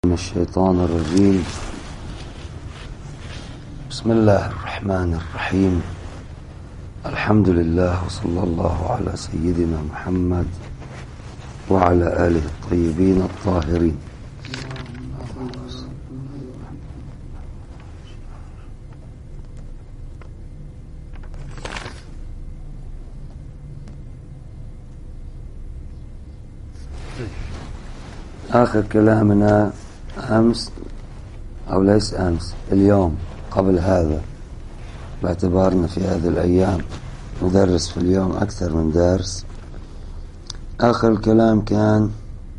من الشيطان الرجيم. بسم الله الرحمن الرحيم. الحمد لله وصلى الله على سيدنا محمد وعلى آله الطيبين الطاهرين. آخر كلامنا أمس أو ليس أمس، اليوم قبل هذا، باعتبارنا في هذه الأيام ندرس في اليوم أكثر من درس. آخر الكلام كان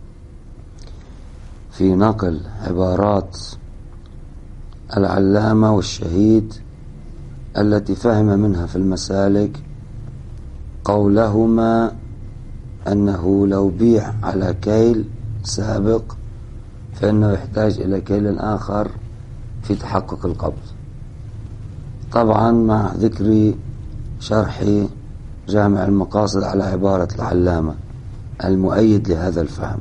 في نقل عبارات العلامة والشهيد التي فهم منها في المسالك قولهما أنه لو بيع على كيل سابق فإنه يحتاج إلى كيل آخر في تحقق القبض، طبعا مع ذكر شرح جامع المقاصد على عبارة العلامة المؤيد لهذا الفهم.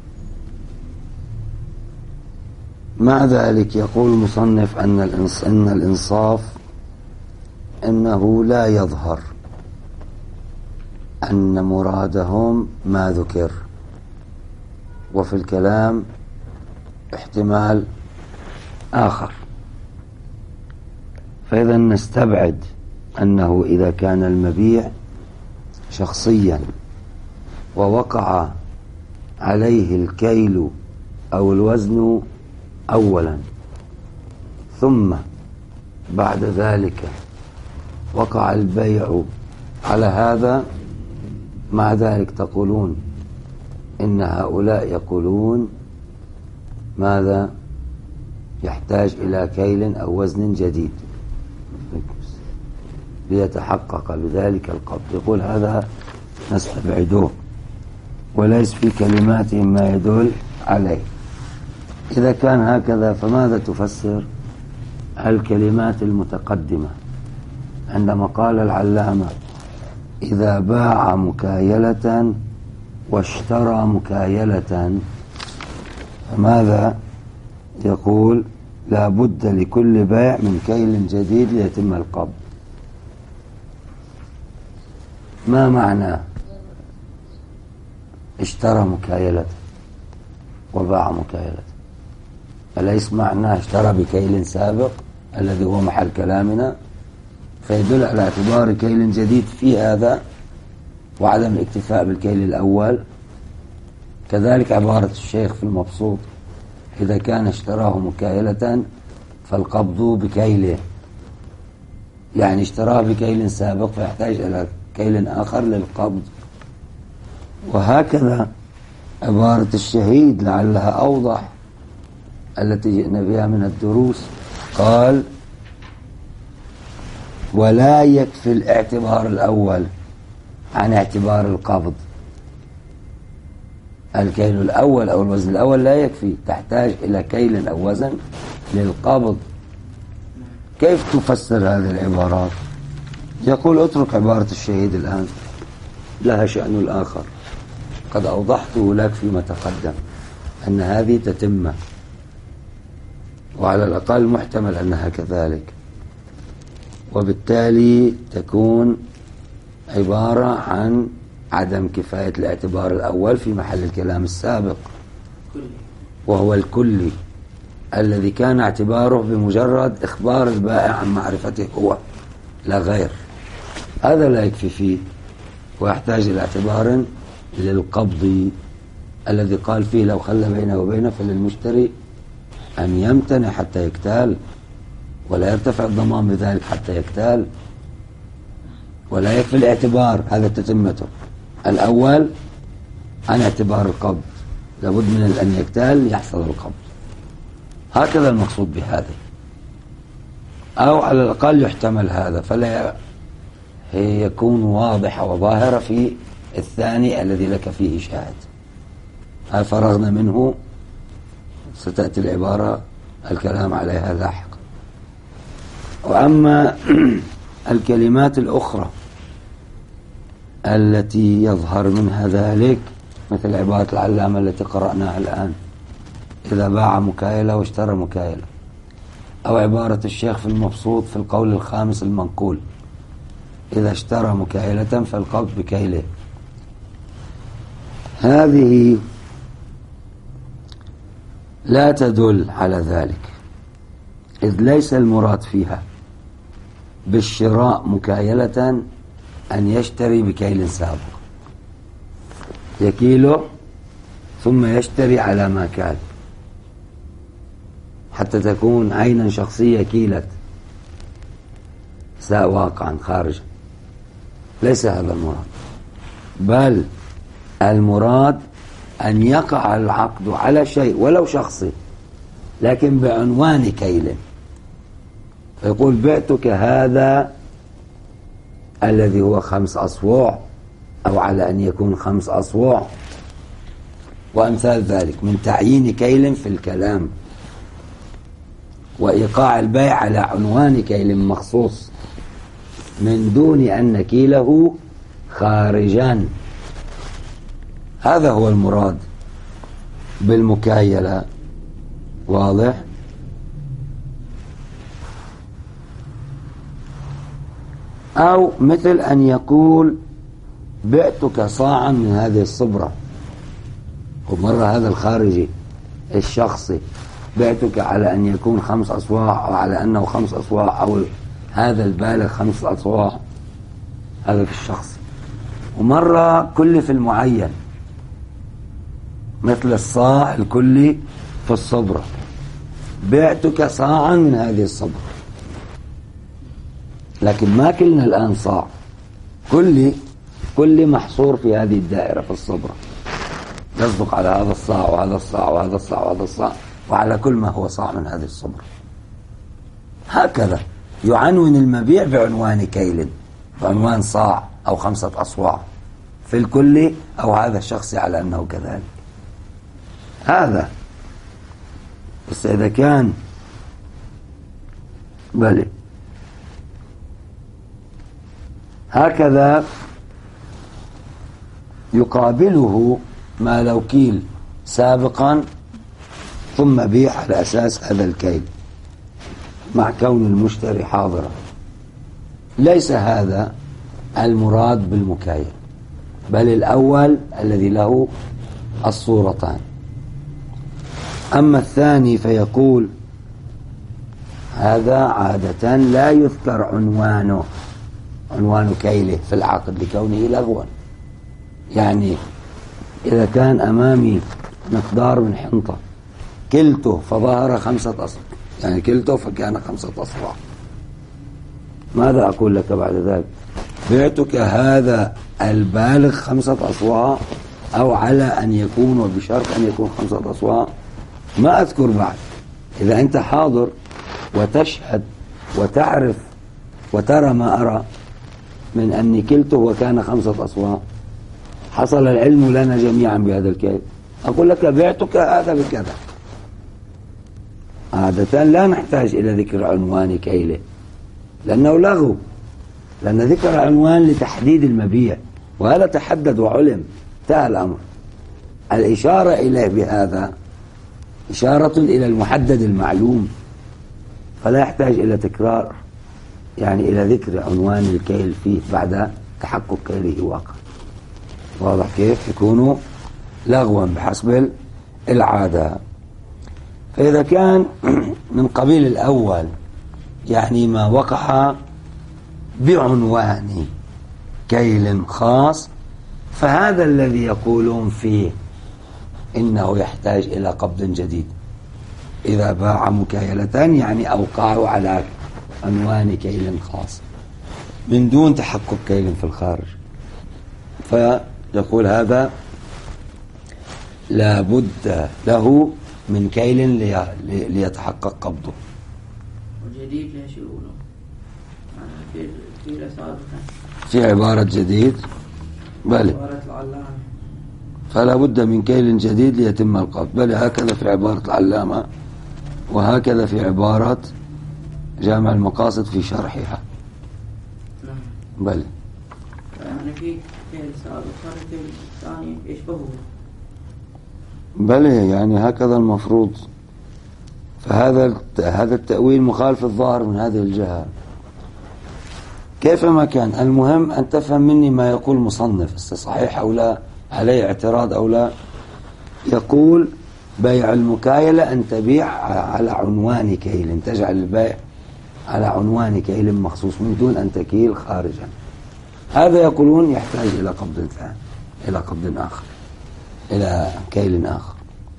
مع ذلك يقول المصنف أن الإنصاف أنه لا يظهر أن مرادهم ما ذكر، وفي الكلام احتمال آخر، فإذا نستبعد أنه إذا كان المبيع شخصيا ووقع عليه الكيل أو الوزن أولا ثم بعد ذلك وقع البيع على هذا، مع ذلك تقولون إن هؤلاء يقولون ماذا؟ يحتاج إلى كيل أو وزن جديد ليتحقق بذلك القبض. يقول هذا نستبعدوه وليس في كلماتهم ما يدل عليه. إذا كان هكذا فماذا تفسر الكلمات المتقدمة عندما قال العلامة إذا باع مكايلة واشترى مكايلة؟ فماذا يقول؟ لا بد لكل بيع من كيل جديد ليتم القبض. ما معنى اشترى مكايلة وباع مكايلة؟ أليس معنى اشترى بكيل سابق الذي هو محل كلامنا؟ فيدل على اعتبار كيل جديد في هذا وعدم الاكتفاء بالكيل الأول. كذلك عبارة الشيخ في المبسوط إذا كان اشتراه مكايلة فالقبض بكيله، يعني اشتراه بكيل سابق فيحتاج إلى كيل آخر للقبض. وهكذا عبارة الشهيد لعلها أوضح التي جئنا بها من الدروس، قال ولا يكفي الاعتبار الأول عن اعتبار القبض. الكيل الأول أو الوزن الأول لا يكفي، تحتاج إلى كيل أو وزن للقبض. كيف تفسر هذه العبارات؟ يقول اترك عبارة الشهيد الآن، لها شأن الآخر، قد أوضحته لك فيما تقدم أن هذه تتمة، وعلى الأقل محتمل أنها كذلك، وبالتالي تكون عبارة عن عدم كفاية الاعتبار الأول في محل الكلام السابق، وهو الكلي الذي كان اعتباره بمجرد إخبار البائع عن معرفته هو لا غير. هذا لا يكفي فيه ويحتاج إلى اعتبار للقبض الذي قال فيه لو خلى بينه وبينه فللمشتري أن يمتنع حتى يكتال، ولا يرتفع الضمان بذلك حتى يكتال، ولا يكفي الاعتبار. هذا تتمته الأول عن اعتبار القبض، لابد من أن يكتال يحصل القبض. هكذا المقصود بهذا، أو على الأقل يحتمل هذا، فلا هي يكون واضحة وظاهرة في الثاني الذي لك فيه شاهد. هل فرغنا منه؟ ستأتي العبارة الكلام عليها لاحقا. وأما الكلمات الأخرى التي يظهر منها ذلك مثل عبارة العلامة التي قرأناها الآن، إذا باع مكايلة واشترى مكايلة، أو عبارة الشيخ في المبسوط في القول الخامس المنقول: إذا اشترى مكايلة فالقبض بكيله. هذه لا تدل على ذلك، إذ ليس المراد فيها بالشراء مكايلة أن يشتري بكيل سابق، يكيله ثم يشتري على ما كان حتى تكون عينا شخصية كيلت واقعا خارجا. ليس هذا المراد، بل المراد أن يقع العقد على شيء ولو شخصي لكن بعنوان كيل، فيقول: بعتك هذا الذي هو 5 أصواع، أو على أن يكون 5 أصواع، وأمثال ذلك من تعيين كيل في الكلام وإيقاع البيع على عنوان كيل مخصوص من دون أن نكيله خارجا. هذا هو المراد بالمكايلة. واضح؟ أو مثل أن يقول: بعتك صاعا من هذه الصبرة، ومرة هذا الخارجي الشخصي: بعتك على أن يكون 5 أصواع، أو على أنه 5 أصواع، أو هذا البالغ 5 أصواع، هذا في الشخص. ومرة كل في المعين، مثل الصاع الكلي في الصبرة: بعتك صاعا من هذه الصبرة. لكن ما كلنا الآن صاع، كل محصور في هذه الدائرة في الصبرة، يصدق على هذا الصاع وهذا الصاع وهذا الصاع وهذا الصاع، وعلى كل ما هو صاع من هذه الصبرة. هكذا يعنون المبيع بعنوان كيل، بعنوان صاع أو 5 أصواع في الكل، أو هذا الشخص على أنه كذلك. هذا بس إذا كان بلي هكذا يقابله ما لو كيل سابقا ثم بيع على أساس هذا الكيل مع كون المشتري حاضرا. ليس هذا المراد بالمكايل، بل الأول الذي له الصورتان. أما الثاني فيقول: هذا عادة لا يذكر عنوان كيله في العقد لكونه لغوا. يعني إذا كان أمامي مقدار من حنطة كلته فظهر 5 أصواع، يعني كلته فكان 5 أصواع، ماذا أقول لك بعد ذلك؟ بعتك هذا البالغ 5 أصواع، أو على أن يكون، وبشرط أن يكون 5 أصواع. ما أذكر بعد. إذا أنت حاضر وتشهد وتعرف وترى ما أرى من أني كلته وكان 5 أصواع، حصل العلم لنا جميعا بهذا الكيل، أقول لك: بعتك هذا بكذا. عادة لا نحتاج إلى ذكر عنوان كيله لأنه لغو، لأن ذكر عنوان لتحديد المبيع، وهذا تحدد وعلم، انتهى الأمر. الإشارة إليه بهذا إشارة إلى المحدد المعلوم، فلا يحتاج إلى تكرار، يعني إلى ذكر عنوان الكيل فيه بعد تحقق كيله واقع. واضح كيف؟ يكونوا لغوا بحسب العادة. فإذا كان من قبيل الأول، يعني ما وقع بعنوان كيل خاص، فهذا الذي يقولون فيه إنه يحتاج إلى قبض جديد. إذا باع مكايلة يعني أوقعه على عنوان كيل خاص من دون تحقق كيل في الخارج، فيقول هذا لا بد له من كيل ليتحقق قبضه. وجديد لا شيء له كيل سابقا في عبارة جديد، بل فلا بد من كيل جديد ليتم القبض، بل هكذا في عبارة العلامة، وهكذا في عبارة جامع المقاصد في شرحها. بل يعني في كيل سابق، هذا الكيل الثاني يشبهه. بلى يعني هكذا المفروض. فهذا التأويل مخالف الظاهر من هذه الجهة. كيفما كان، المهم أن تفهم مني ما يقول مصنف، صحيح أو لا، عليه اعتراض أو لا. يقول بيع المكايلة أن تبيع على عنوان كيل، تجعل البيع على عنوان كيل مخصوص من دون أن تكيل خارجا. هذا يقولون يحتاج إلى قبض ثاني، إلى قبض آخر، إلى كيل آخر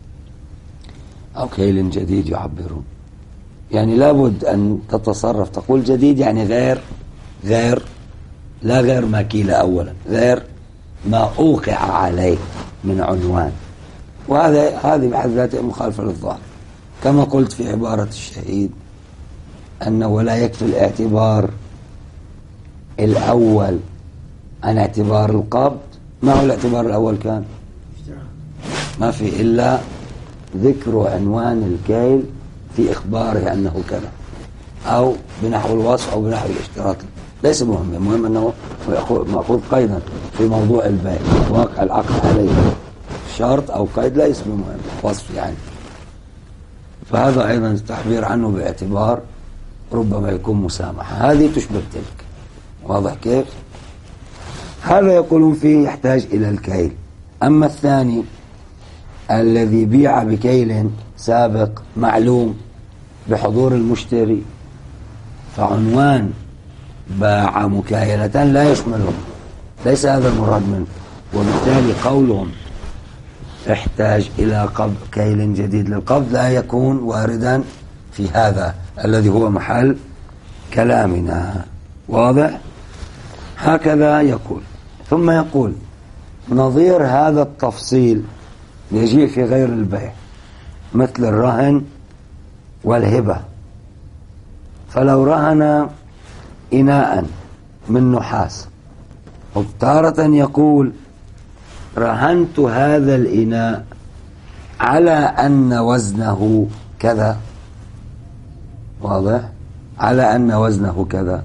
أو كيل جديد يعبرون. يعني لابد أن تتصرف، تقول جديد يعني غير لا غير ما كيل أولا، غير ما أوقع عليه من عنوان. هذه بحد ذاتها مخالفة للظاهر. كما قلت في عبارة الشهيد أنه لا يكفي الاعتبار الأول عن اعتبار القبض. ما هو الاعتبار الأول؟ كان ما في إلا ذكر عنوان الكيل في إخباره أنه كذا، أو بنحو الوصف أو بنحو الاشتراط، ليس مهم. المهم أنه مأخوذ قيدا في موضوع البيع، واقع العقد عليه شرط أو قيد ليس بمهم، وصف يعني. فهذا أيضا التعبير عنه باعتبار ربما يكون مسامحة، هذه تشبه تلك. واضح كيف؟ هذا يقولون فيه يحتاج إلى الكيل. أما الثاني الذي بيع بكيل سابق معلوم بحضور المشتري، فعنوان باع مكايلة لا يشمله، ليس هذا المراد منه. وبالتالي قولهم احتاج إلى قبض كيل جديد للقبض لا يكون واردا في هذا الذي هو محل كلامنا. واضح؟ هكذا يقول. ثم يقول نظير هذا التفصيل يجيء في غير البيع مثل الرهن والهبة. فلو رهن إناء من نحاس، وتارة يقول رهنت هذا الإناء على أن وزنه كذا. واضح؟ على أن وزنه كذا.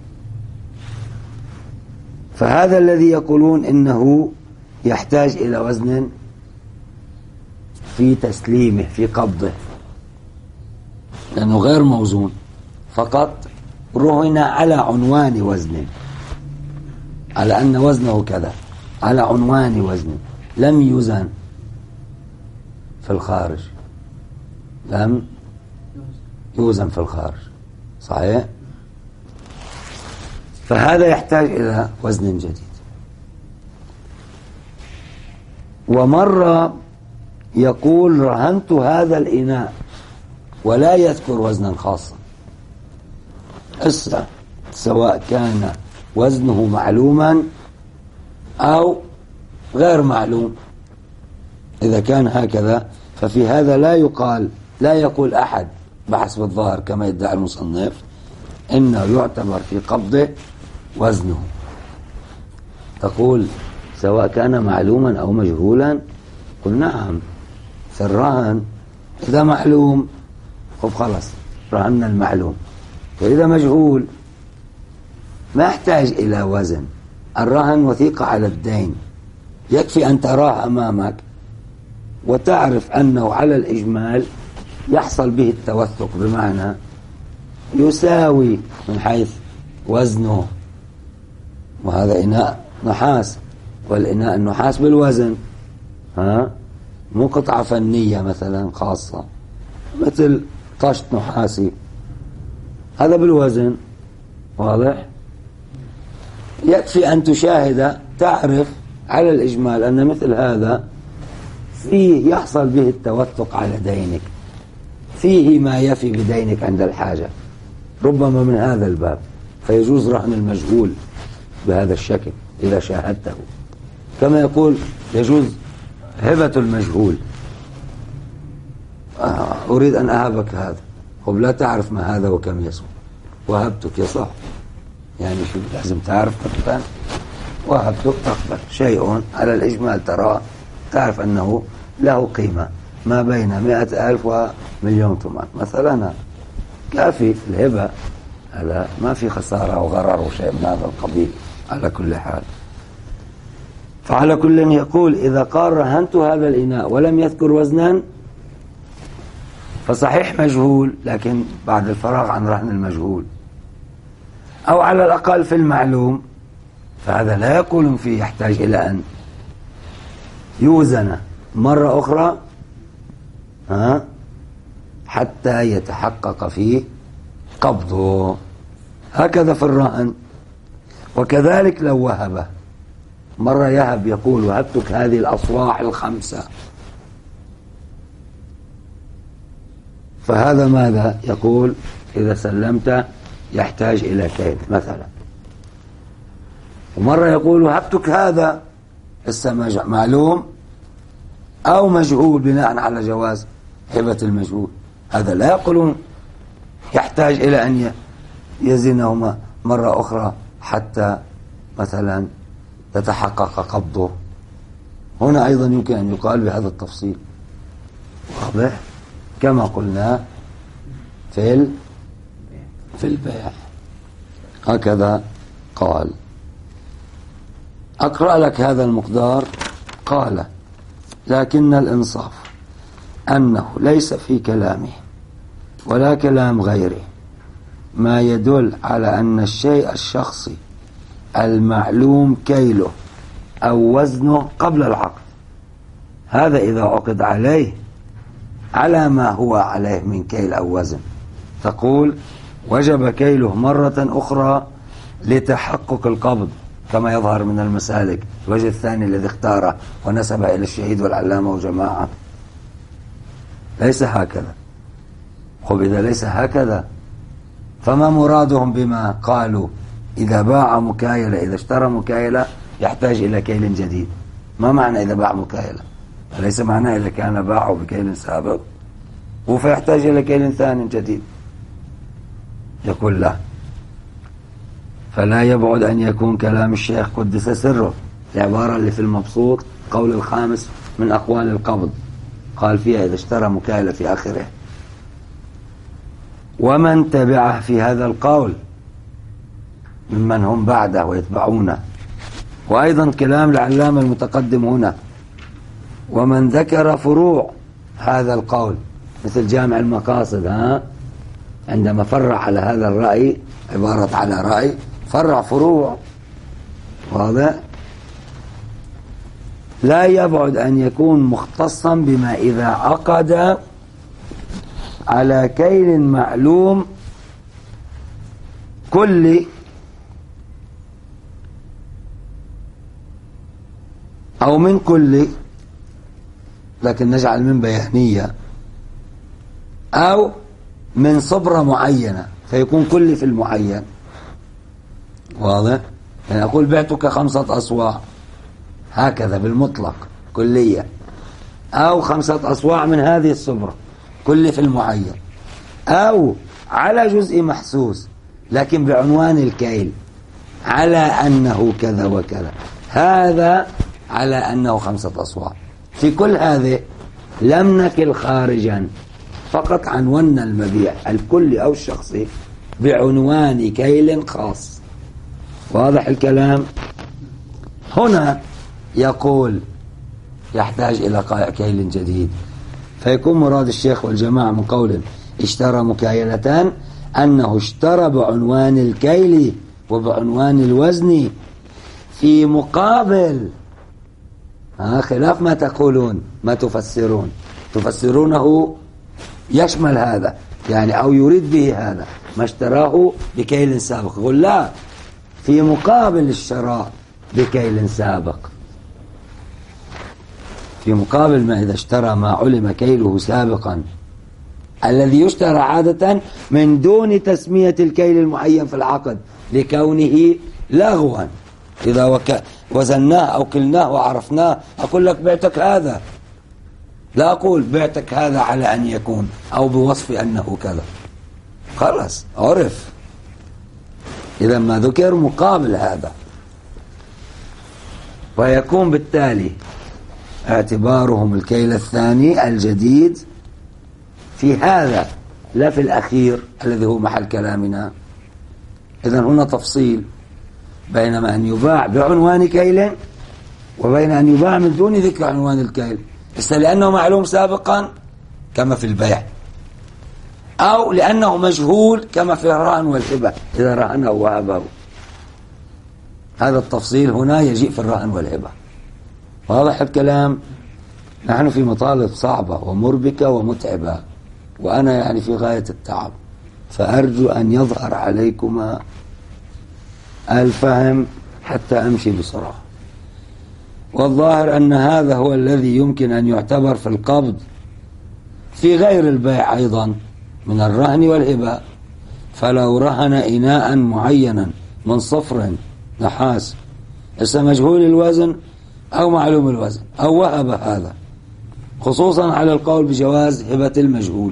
فهذا الذي يقولون إنه يحتاج إلى وزن في تسليمه، في قبضه، لأنه غير موزون، فقط رهن على عنوان وزن، على أن وزنه كذا، على عنوان وزن، لم يوزن في الخارج، لم يوزن في الخارج. صحيح؟ فهذا يحتاج إلى وزن جديد. ومرة يقول رهنت هذا الإناء ولا يذكر وزنا خاصا، سواء كان وزنه معلوما أو غير معلوم. إذا كان هكذا ففي هذا لا يقول أحد بحسب الظاهر كما يدعي المصنف إنه يعتبر في قبضه وزنه. تقول سواء كان معلوما أو مجهولا. قل نعم، في الرهن إذا معلوم خلاص رهنا المعلوم، وإذا مجهول ما يحتاج إلى وزن. الرهن وثيقة على الدين، يكفي أن تراه أمامك وتعرف أنه على الإجمال يحصل به التوثق، بمعنى يساوي من حيث وزنه. وهذا إناء نحاس، والإناء النحاس بالوزن، مو قطعة فنية مثلا خاصة مثل طشت نحاسي، هذا بالوزن. واضح؟ يكفي أن تشاهد تعرف على الإجمال أن مثل هذا فيه يحصل به التوثق على دينك، فيه ما يفي بدينك عند الحاجة، ربما من هذا الباب. فيجوز رهن المجهول بهذا الشكل إذا شاهدته، كما يقول يجوز هبة المجهول. أريد أن أهبك هذا، لا تعرف ما هذا وكم يسوى، وهبتك يصح، يعني شو لازم تعرف مثلا، وهبتك تقبل شيء على الإجمال ترى تعرف أنه له قيمة ما بين 100,000 ومليون طمان مثلا، كافي الهبة، ما في خسارة وغرر وشيء من هذا القبيل على كل حال. فعلى كل يقول إذا قال رهنت هذا الإناء ولم يذكر وزنا فصحيح مجهول، لكن بعد الفراغ عن رهن المجهول، أو على الأقل في المعلوم، فهذا لا يقول فيه يحتاج إلى أن يوزن مرة أخرى حتى يتحقق فيه قبضه. هكذا في الرهن. وكذلك لو وهبه، مرة يهب يقول وهبتك هذه الأصواع الخمسة، فهذا ماذا يقول؟ إذا سلمت يحتاج إلى كيل مثلا. ومرة يقول وهبتك هذا معلوم أو مجهول بناء على جواز هبة المجهول، هذا لا يقولون يحتاج إلى أن يزنهما مرة أخرى حتى مثلا تتحقق قبضه. هنا أيضا يمكن أن يقال بهذا التفصيل، واضح كما قلنا في البيع. هكذا قال. أقرأ لك هذا المقدار. قال لكن الإنصاف أنه ليس في كلامه ولا كلام غيره ما يدل على أن الشيء الشخصي المعلوم كيله أو وزنه قبل العقد، هذا إذا عقد عليه على ما هو عليه من كيل أو وزن، تقول وجب كيله مرة أخرى لتحقق القبض كما يظهر من المسالك، الوجه الثاني الذي اختاره ونسبه إلى الشهيد والعلامة وجماعة. ليس هكذا. خب إذا ليس هكذا فما مرادهم بما قالوا إذا باع مكايلة، إذا اشترى مكايلة يحتاج إلى كيل جديد؟ ما معنى إذا باع مكايلة؟ ليس معناه إذا كان باعه بكيل سابق وفيحتاج إلى كيل ثاني جديد. يقول لا، فلا يبعد أن يكون كلام الشيخ قدس سره العبارة اللي في المبسوط قول الخامس من أقوال القبض، قال فيها إذا اشترى مكايلة في آخره، ومن تبعه في هذا القول ممن هم بعده ويتبعونه، وأيضا كلام العلامة المتقدم هنا، ومن ذكر فروع هذا القول مثل جامع المقاصد عندما فرع على هذا الرأي عبارة على رأي فرع فروع، واضح؟ لا يبعد أن يكون مختصا بما إذا عقد على كيل معلوم كلي أو من كلي، لكن نجعل من بيانية، أو من صبرة معينة فيكون كلي في المعين، واضح؟ يعني أقول بعتك 5 أصواع هكذا بالمطلق كلية، أو 5 أصواع من هذه الصبرة كلي في المعين، أو على جزء محسوس لكن بعنوان الكيل على أنه كذا وكذا، هذا على أنه 5 أصواع. في كل هذه لم نكل خارجا، فقط عنونا المبيع الكلي أو الشخصي بعنوان كيل خاص. واضح الكلام؟ هنا يقول يحتاج إلى كيل جديد، فيكون مراد الشيخ والجماعة من قول اشترى مكايلتان أنه اشترى بعنوان الكيل وبعنوان الوزن في مقابل خلاف ما تقولون ما تفسرونه يشمل هذا يعني أو يريد به هذا ما اشتراه بكيل سابق. يقول لا، في مقابل الشراء بكيل سابق، في مقابل ما إذا اشترى ما علم كيله سابقا الذي يشترى عادة من دون تسمية الكيل المعين في العقد لكونه لغوا. إذا وزناه أو كلناه وعرفناه أقول لك بعتك هذا، لا أقول بعتك هذا على أن يكون أو بوصف أنه كذا، خلاص عرف. إذا ما ذكر مقابل هذا، ويكون بالتالي اعتبارهم الكيل الثاني الجديد في هذا لا في الأخير الذي هو محل كلامنا. إذن هنا تفصيل بينما أن يباع بعنوان كيل وبين أن يباع من دون ذكر عنوان الكيل، بس لأنه معلوم سابقا كما في البيع، أو لأنه مجهول كما في الرهن والهبة إذا رهنه وهبه. هذا التفصيل هنا يجيء في الرهن والهبة. واضح الكلام؟ نحن في مطالب صعبة ومربكة ومتعبة، وأنا يعني في غاية التعب، فأرجو أن يظهر عليكما الفهم حتى أمشي بسرعة. والظاهر أن هذا هو الذي يمكن أن يعتبر في القبض في غير البيع أيضا من الرهن والهبة. فلو رهن إناء معينا من صفر نحاس مجهول الوزن أو معلوم الوزن أو وهب هذا، خصوصا على القول بجواز هبة المجهول،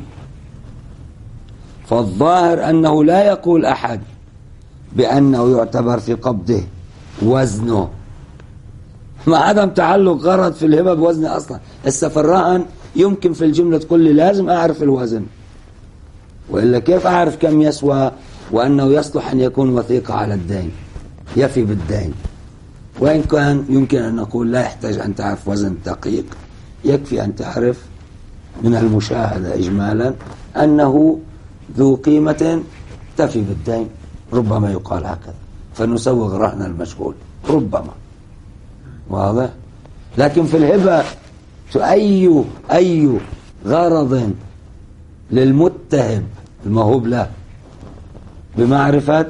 فالظاهر أنه لا يقول أحد بأنه يعتبر في قبضه وزنه، مع عدم تعلق غرض في الهبة بوزن أصلا. هسه في الرهن يمكن في الجملة تقول لي لازم أعرف الوزن، وإلا كيف أعرف كم يسوى وأنه يصلح أن يكون وثيقة على الدين يفي بالدين. وإن كان يمكن أن نقول لا يحتاج أن تعرف وزن دقيق، يكفي أن تعرف من المشاهدة إجمالا أنه ذو قيمة تفي بالدين، ربما يقال هكذا، فنسوغ رهن المجهول ربما. واضح؟ لكن في الهبة أي غرض للمتهم الموهوب له بمعرفة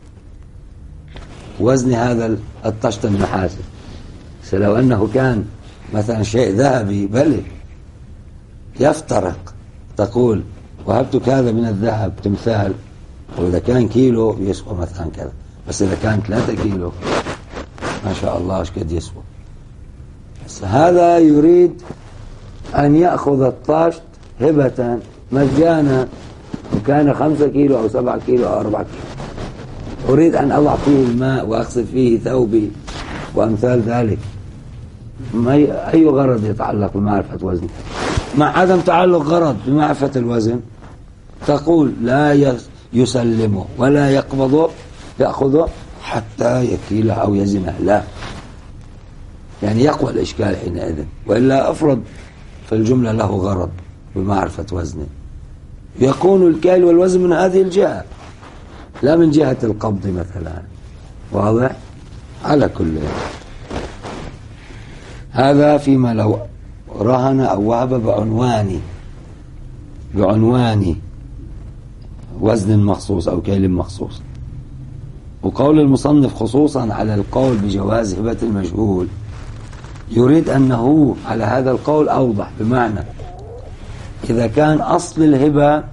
وزن هذا الطشت النحاسي، لو أنه كان مثلا شيء ذهبي بل يفترق، تقول وهبتك هذا من الذهب تمثال، وإذا كان كيلو يسوى مثلا كذا، بس إذا كان 3 كيلو ما شاء الله ايش قد يسوى. بس هذا يريد أن يأخذ الطشت هبة مجانا، وكان 5 كيلو أو 7 كيلو أو 4 كيلو، أريد أن أضع فيه الماء وأغسل فيه ثوبي وأمثال ذلك. أي غرض يتعلق بمعرفة وزنه؟ مع عدم تعلق غرض بمعرفة الوزن تقول لا يسلمه ولا يقبضه يأخذه حتى يكيله أو يزنه، لا، يعني يقوى الإشكال حينئذ. وإلا أفرض في الجملة له غرض بمعرفة وزنه، يكون الكيل والوزن من هذه الجهة لا من جهة القبض مثلا. واضح؟ على كل هذا فيما لو رهن أو وهب بعنوان وزن مخصوص أو كيل مخصوص. وقول المصنف خصوصا على القول بجواز هبة المجهول يريد أنه على هذا القول أوضح، بمعنى إذا كان أصل الهبة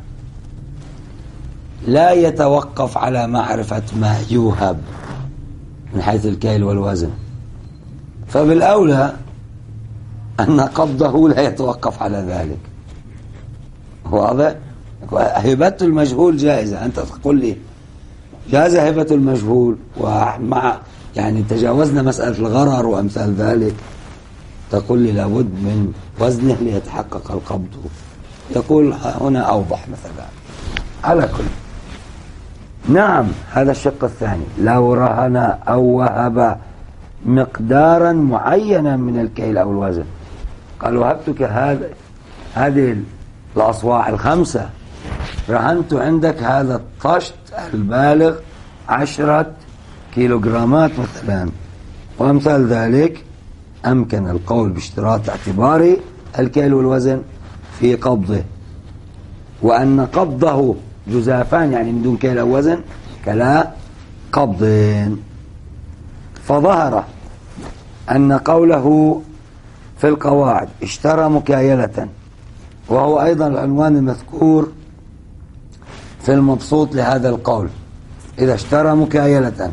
لا يتوقف على معرفة ما يوهب من حيث الكيل والوزن، فبالأولى أن قبضه لا يتوقف على ذلك. واضح؟ هبة المجهول جائزة، أنت تقول لي جاز هبة المجهول ومع يعني تجاوزنا مسألة الغرر وأمثال ذلك، تقول لي لابد من وزنه ليتحقق القبض، يقول هنا أوضح مثلا. على كل نعم، هذا الشق الثاني. لو رهن أو وهب مقدارا معينا من الكيل أو الوزن، قال وهبتك هذه الأصواع 5، رهنت عندك هذا الطشت البالغ 10 كيلوغرامات مثلا وأمثال ذلك، أمكن القول باشتراط اعتبار الكيل والوزن في قبضه، وأن قبضه جزافان يعني من دون كيل أو وزن كلا قبضين. فظهر أن قوله في القواعد اشترى مكايلة، وهو أيضا العنوان المذكور في المبسوط لهذا القول، إذا اشترى مكايلة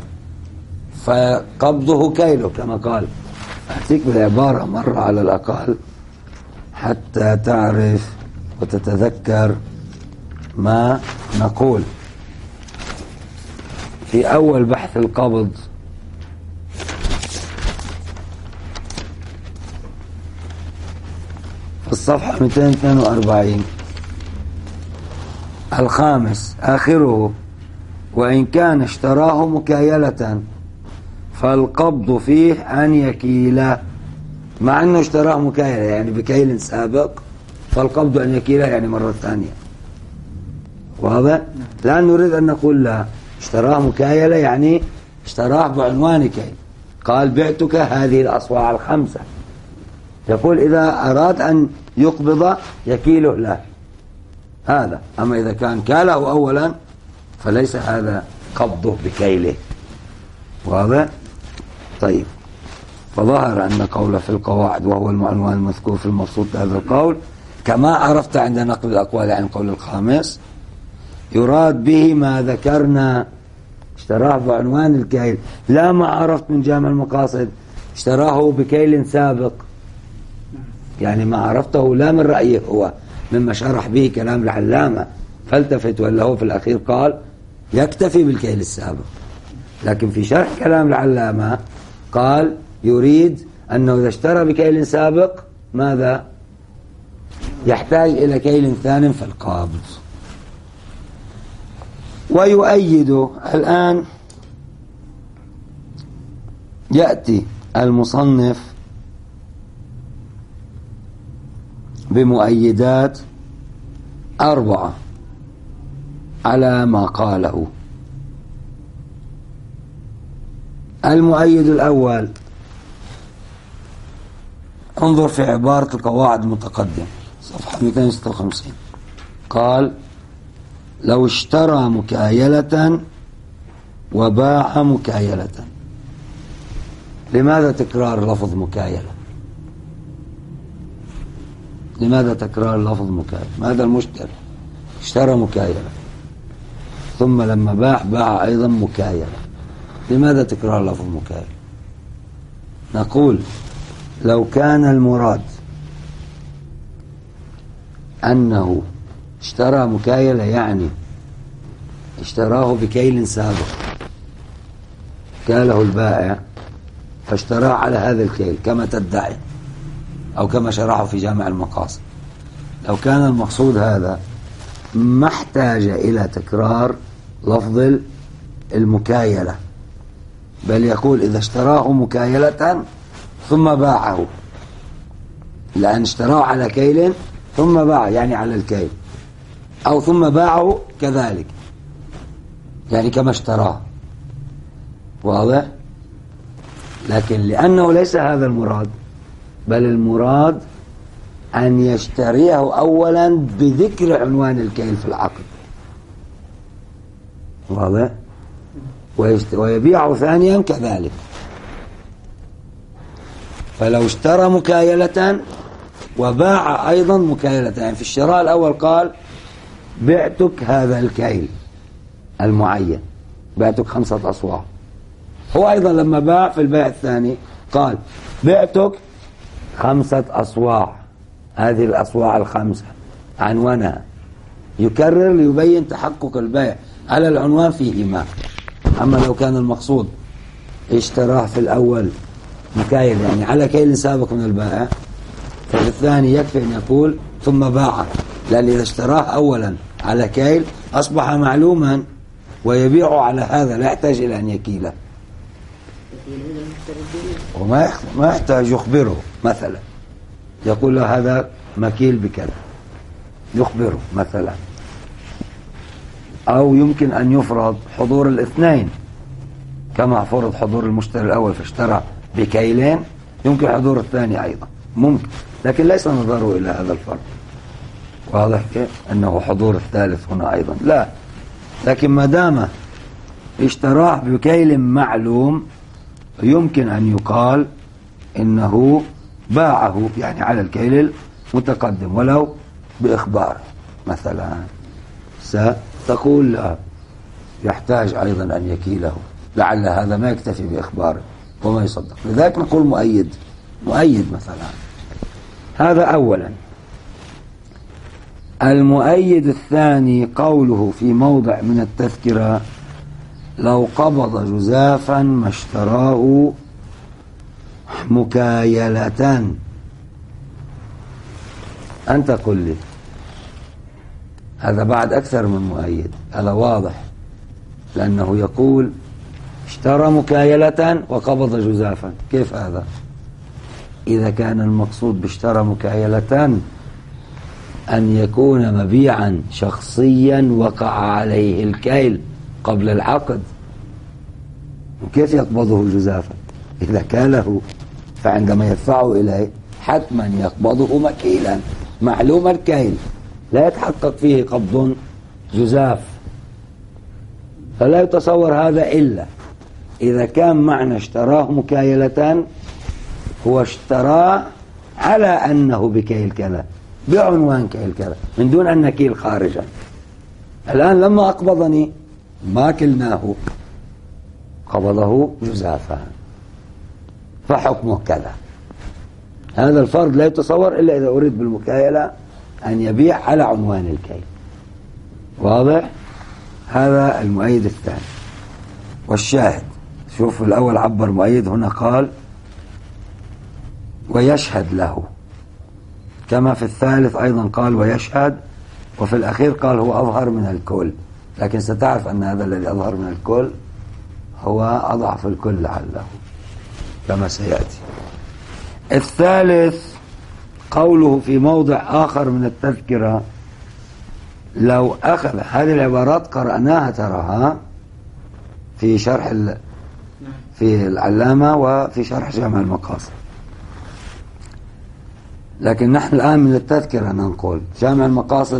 فقبضه كيله كما قال. أعطيك بالعبارة مرة على الأقل حتى تعرف وتتذكر ما نقول. في أول بحث القبض في الصفحة 242 الخامس آخره: وإن كان اشتراه مكايلة فالقبض فيه أن يكيل مع أنه اشتراه مكايلة يعني بكيل سابق، فالقبض أن يكيله يعني مرة ثانية. واضح؟ لا نريد أن نقول لا، اشتراه مكايلة يعني اشتراه بعنوان كيل، قال بعتك هذه الأصواع 5، يقول إذا أراد أن يقبض يكيله له هذا. أما إذا كان كاله أولا فليس هذا قبضه بكيله. واضح؟ طيب، فظهر أن قوله في القواعد وهو العنوان المذكور في المبسوط هذا القول كما عرفت عند نقل الأقوال عن قول الخامس، يراد به ما ذكرنا، اشتراه بعنوان الكيل، لا ما عرفت من جامع المقاصد اشتراه بكيل سابق، يعني ما عرفته لا من رأيه هو، مما شرح به كلام العلامة، فالتفت ولا هو في الأخير قال يكتفي بالكيل السابق. لكن في شرح كلام العلامة قال يريد أنه إذا اشترى بكيل سابق ماذا؟ يحتاج إلى كيل ثاني في القابض. ويؤيد الآن يأتي المصنف بمؤيدات 4 على ما قاله. المؤيد الأول، انظر في عبارة القواعد المتقدم صفحة 256، قال لو اشترى مكايلة وباع مكايلة. لماذا تكرار لفظ مكايلة؟ لماذا تكرار لفظ مكايلة؟ ماذا المشتري؟ اشترى مكايلة ثم لما باع أيضا مكايلة، لماذا تكرار لفظ مكايلة؟ نقول لو كان المراد أنه اشترى مكايلة يعني اشتراه بكيل سابق، كاله البائع فاشتراه على هذا الكيل كما تدعي أو كما شرحه في جامع المقاصد، لو كان المقصود هذا ما احتاج إلى تكرار لفظ المكايلة، بل يقول إذا اشتراه مكايلة ثم باعه، لأن اشتراه على كيل ثم باع يعني على الكيل، أو ثم باعه كذلك يعني كما اشتراه. واضح؟ لكن لأنه ليس هذا المراد، بل المراد أن يشتريه أولا بذكر عنوان الكيل في العقد، واضح؟ ويبيعه ثانيا كذلك. فلو اشترى مكايلة وباع أيضا مكايلة، يعني في الشراء الأول قال بعتك هذا الكيل المعين، بعتك 5 أصواع، هو أيضا لما باع في البيع الثاني قال بعتك 5 أصواع، هذه الأصواع 5 عنوانها، يكرر ليبين تحقق البيع على العنوان فيهما. أما لو كان المقصود اشتراه في الأول مكايل يعني على كيل سابق من البائع، ففي الثاني يكفي أن يقول ثم باع، لأن إذا اشتراه أولا على كيل أصبح معلوما ويبيعه على هذا، لا يحتاج إلى أن يكيله، وما يحتاج يخبره، مثلا يقول له هذا مكيل بكذا، يخبره مثلا. أو يمكن أن يفرض حضور الاثنين كما فرض حضور المشتري الأول فاشترى بكيلين، يمكن حضور الثاني أيضا ممكن، لكن ليس نظره إلى هذا الفرق. واضح كيف؟ أنه حضور الثالث هنا أيضا لا، لكن ما دام اشتراه بكيل معلوم يمكن أن يقال إنه باعه يعني على الكيل المتقدم ولو بإخبار مثلا. ستقول لا، يحتاج أيضا أن يكيله، لعل هذا ما يكتفي بإخباره وما يصدق، لذلك نقول مؤيد مثلا. هذا أولا. المؤيد الثاني قوله في موضع من التذكرة لو قبض جزافا ما اشتراه مكايلة. أنت قل لي هذا بعد أكثر من مؤيد، هذا واضح، لأنه يقول اشترى مكايلة وقبض جزافا، كيف هذا؟ إذا كان المقصود باشترى مكايلة أن يكون مبيعا شخصيا وقع عليه الكيل قبل العقد، وكيف يقبضه جزافا؟ إذا كاله فعندما يدفعه إليه حتما يقبضه مكيلا معلوم الكيل، لا يتحقق فيه قبض جزاف. فلا يتصور هذا إلا إذا كان معنى اشتراه مكايلة هو اشتراه على أنه بكيل كذا بعنوان كيل كذا من دون أن نكيل خارجا. الآن لما أقبضني ما كلناه، قبضه جزافا، فحكمه كذا. هذا الفرض لا يتصور إلا إذا أريد بالمكايلة أن يبيع على عنوان الكيل. واضح؟ هذا المؤيد الثاني. والشاهد، شوف الأول عبر مؤيد، هنا قال ويشهد له، كما في الثالث أيضا قال ويشهد، وفي الأخير قال هو أظهر من الكل، لكن ستعرف أن هذا الذي أظهر من الكل هو أضعف الكل لعله كما سيأتي. الثالث قوله في موضع آخر من التذكرة، لو أخذ هذه العبارات قرأناها تراها في شرح في العلامة وفي شرح جامع المقاصد، لكن نحن الآن من التذكرة ننقل. جامع المقاصد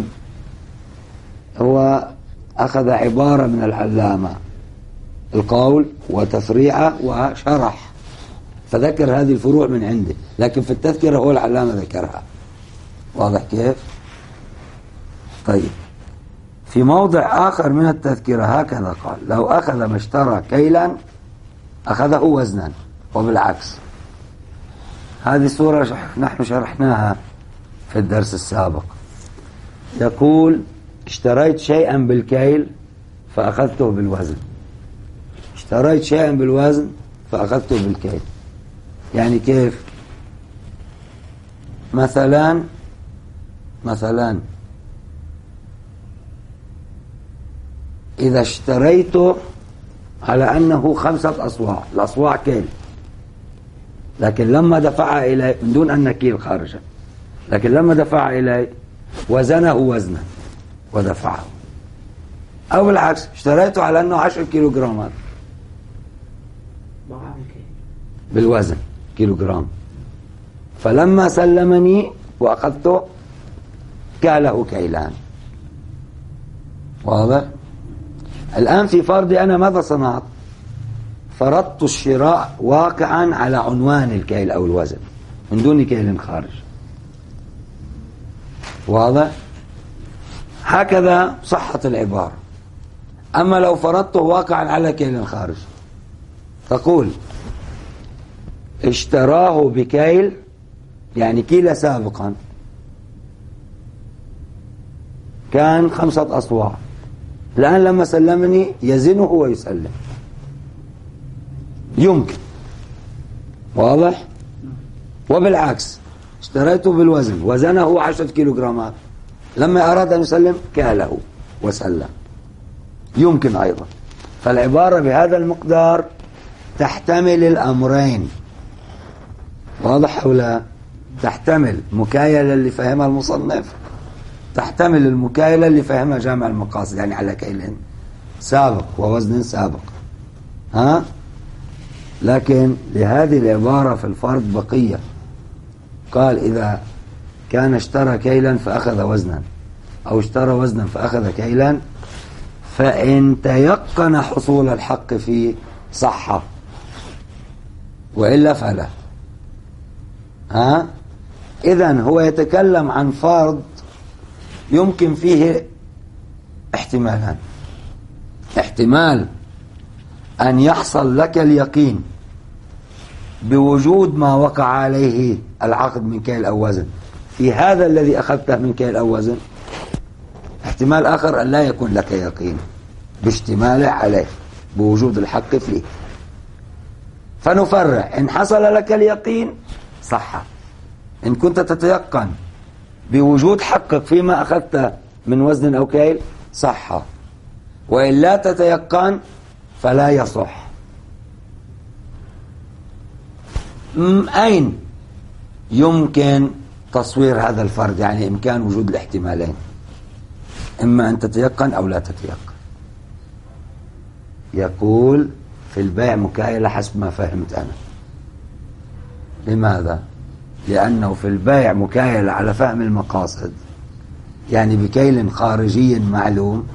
هو أخذ عبارة من العلامة، القول وتفريعه وشرح، فذكر هذه الفروع من عنده، لكن في التذكرة هو العلامة ذكرها. واضح كيف؟ طيب، في موضع آخر من التذكرة هكذا قال لو أخذ ما اشترى كيلا أخذه وزنا، وبالعكس. هذه صورة نحن شرحناها في الدرس السابق. يقول اشتريت شيئا بالكيل فأخذته بالوزن، اشتريت شيئا بالوزن فأخذته بالكيل. يعني كيف؟ مثلا إذا اشتريته على أنه 5 أصواع، الأصواع كيل، لكن لما دفع إلي من دون أن نكيل خارجا، لكن لما دفع إلي وزنه وزنا ودفعه. أو بالعكس، اشتريته على أنه 10 كيلوغرامات بالوزن كيلوغرام، فلما سلمني وأخذته كاله كيلان. واضح؟ الآن في فرضي أنا ماذا صنعت؟ فرضت الشراء واقعا على عنوان الكيل أو الوزن من دون كيل خارج. واضح؟ هكذا صحت العبارة. أما لو فرضته واقعا على كيل خارج، تقول اشتراه بكيل، يعني كيل سابقا كان 5 أصواع، الآن لما سلمني يزنه ويسلم، يمكن. واضح؟ وبالعكس، اشتريته بالوزن وزنه 10 كيلوغرامات، لما أراد أن يسلم كاله وسلم، يمكن أيضا. فالعبارة بهذا المقدار تحتمل الأمرين. واضح أو لا؟ تحتمل مكايلة اللي فهمها المصنف، تحتمل المكايلة اللي فهمها جامع المقاصد، يعني على كيل سابق ووزن سابق. لكن لهذه العبارة في الفرض بقية. قال إذا كان اشترى كيلا فأخذ وزنا، أو اشترى وزنا فأخذ كيلا، فإن تيقن حصول الحق فيه صح، وإلا فلا. إذن هو يتكلم عن فرض يمكن فيه احتمالان: احتمال أن يحصل لك اليقين بوجود ما وقع عليه العقد من كيل أو وزن في هذا الذي أخذته من كيل أو وزن. احتمال آخر أن لا يكون لك يقين باشتماله عليه بوجود الحق فيه. فنفرع: إن حصل لك اليقين صح، إن كنت تتيقن بوجود حقك فيما أخذته من وزن أو كيل صح، وإن لا تتيقن فلا يصح. أين يمكن تصوير هذا الفرد، يعني إمكان وجود الاحتمالين، إما أن تتيقن أو لا تتيقن. يقول في البيع مكايلة حسب ما فهمت أنا. لماذا؟ لأنه في البيع مكايلة على فهم المقاصد، يعني بكيل خارجي معلوم.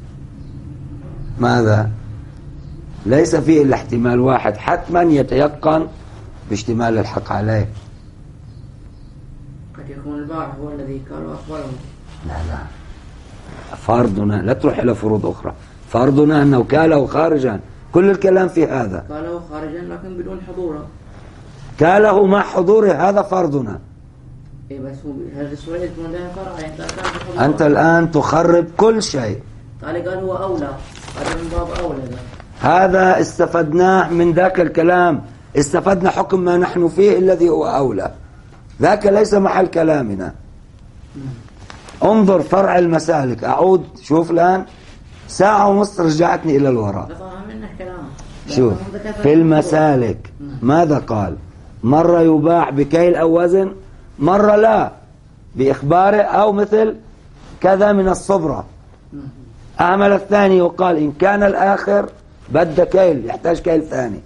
ماذا؟ ليس فيه إلا احتمال واحد حتما يتيقن باشتمال الحق عليه. قد يكون البائع هو الذي قال وأخبره. لا فرضنا، لا تروح إلى فروض أخرى. فرضنا أنه كاله خارجا، كل الكلام في هذا. قاله خارجا لكن بدون حضوره. كاله مع حضوره، هذا فرضنا. إيه بس هو هذه الصورة يكون لها فرع. أنت الآن تخرب كل شيء. قال هو أولى، هذا من باب أولى ده. هذا استفدناه من ذاك الكلام، استفدنا حكم ما نحن فيه الذي هو أولى، ذاك ليس محل كلامنا. انظر فرع المسالك، أعود شوف الآن ساعة ونص رجعتني إلى الوراء. شوف في المسالك ماذا قال؟ مرة يباع بكيل أو وزن، مرة لا بإخباره أو مثل كذا من الصبرة. أعمل الثاني وقال إن كان الآخر بد كيل يحتاج كيل ثاني،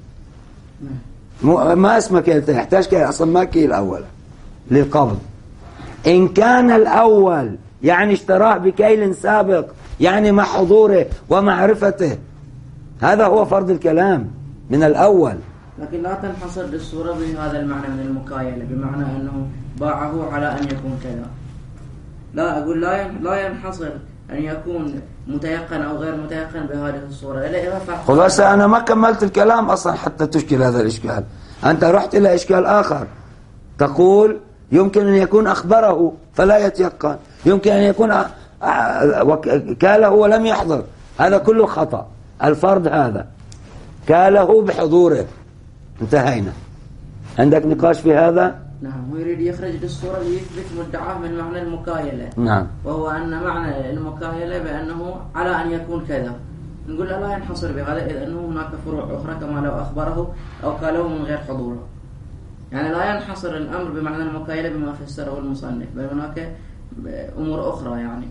ما اسمه كيل ثاني، يحتاج كيل أصلا ما كيل أول للقبض. إن كان الأول يعني اشتراه بكيل سابق، يعني مع حضوره ومعرفته، هذا هو فرض الكلام من الأول. لكن لا تنحصر الصورة بهذا المعنى من المكايلة، بمعنى أنه باعه على أن يكون كذا. لا أقول لا ينحصر أن يكون متيقن أو غير متيقن بهذه الصورة. خلاص أنا ما كملت الكلام أصلا حتى تشكل هذا الإشكال. أنت رحت إلى إشكال آخر، تقول يمكن أن يكون أخبره فلا يتيقن، يمكن أن يكون كاله ولم يحضر، هذا كله خطأ. الفرض هذا كاله بحضوره، انتهينا. عندك نقاش في هذا؟ نعم. هو يريد يخرج للصورة ليثبت مدعاه من معنى المكايلة. نعم. وهو أن معنى المكايلة بأنه على أن يكون كذا. نقول لا ينحصر بهذا، إذ أنه هناك فروع أخرى كما لو أخبره أو كاله من غير حضوره. يعني لا ينحصر الأمر بمعنى المكايلة بما فسره المصنف، بل هناك أمور أخرى يعني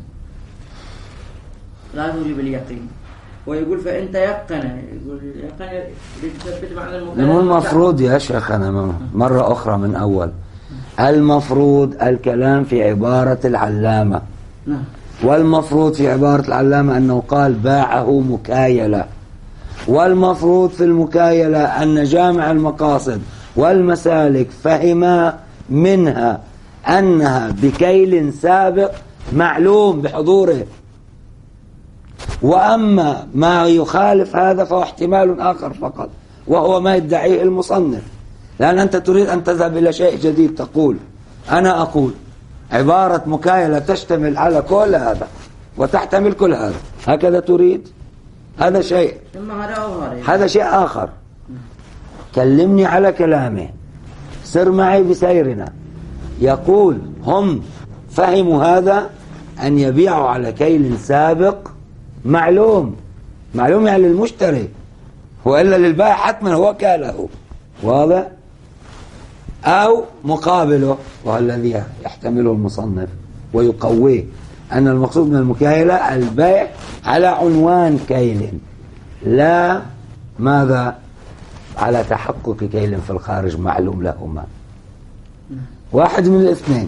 لا توجب اليقين. ويقول فإن تيقن، يقول يقن يثبت معنى المكايلة. المفروض يا شيخنا مرة أخرى من أول، المفروض الكلام في عبارة العلامة. نعم. والمفروض في عبارة العلامة أنه قال باعه مكايلة، والمفروض في المكايلة أن جامع المقاصد والمسالك فهما منها أنها بكيل سابق معلوم بحضوره. وأما ما يخالف هذا فهو احتمال آخر فقط، وهو ما يدعيه المصنف. لأن أنت تريد أن تذهب إلى شيء جديد، تقول أنا أقول عبارة مكايلة تشتمل على كل هذا وتحتمل كل هذا، هكذا تريد؟ هذا شيء، هذا شيء آخر. كلمني على كلامه، سر معي بسيرنا. يقول هم فهموا هذا أن يبيعوا على كيل سابق معلوم يعني للمشتري، وإلا للبائع حتما هو كاله، واضح؟ أو مقابله، وهو الذي يحتمله المصنف ويقويه، أن المقصود من المكايلة البيع على عنوان كيل، لا ماذا على تحقق كيل في الخارج معلوم لهما. واحد من الاثنين،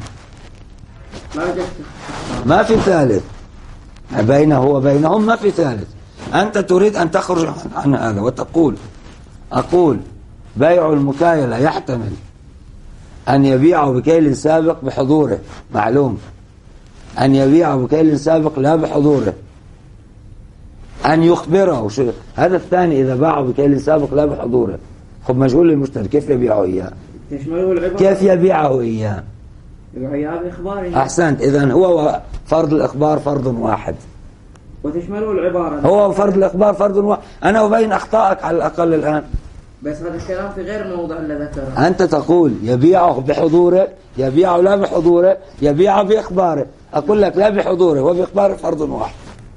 ما في ثالث بينه وبينهم، ما في ثالث. أنت تريد أن تخرج عن هذا وتقول أقول بيع المكايلة يحتمل أن يبيعه بكيل سابق بحضوره معلوم، أن يبيعه بكيل سابق لا بحضوره، أن يخبره. هذا الثاني إذا باعه بكيل سابق لا بحضوره، خب مجهول للمشتري كيف يبيعه إياه؟ كيف يبيعه إياه؟ بإخباره. أحسنت. إذن هو فرض الإخبار فرض واحد، وتشمله العبارة. هو فرض الإخبار فرض واحد. أنا أبين أخطائك على الأقل الآن، بس هذا الكلام في غير الموضوع اللي ذكره. أنت تقول يبيعه بحضوره، يبيعه لا بحضوره، يبيعه بإخباره. أقول لك لا بحضوره وبإخباره فرض واحد،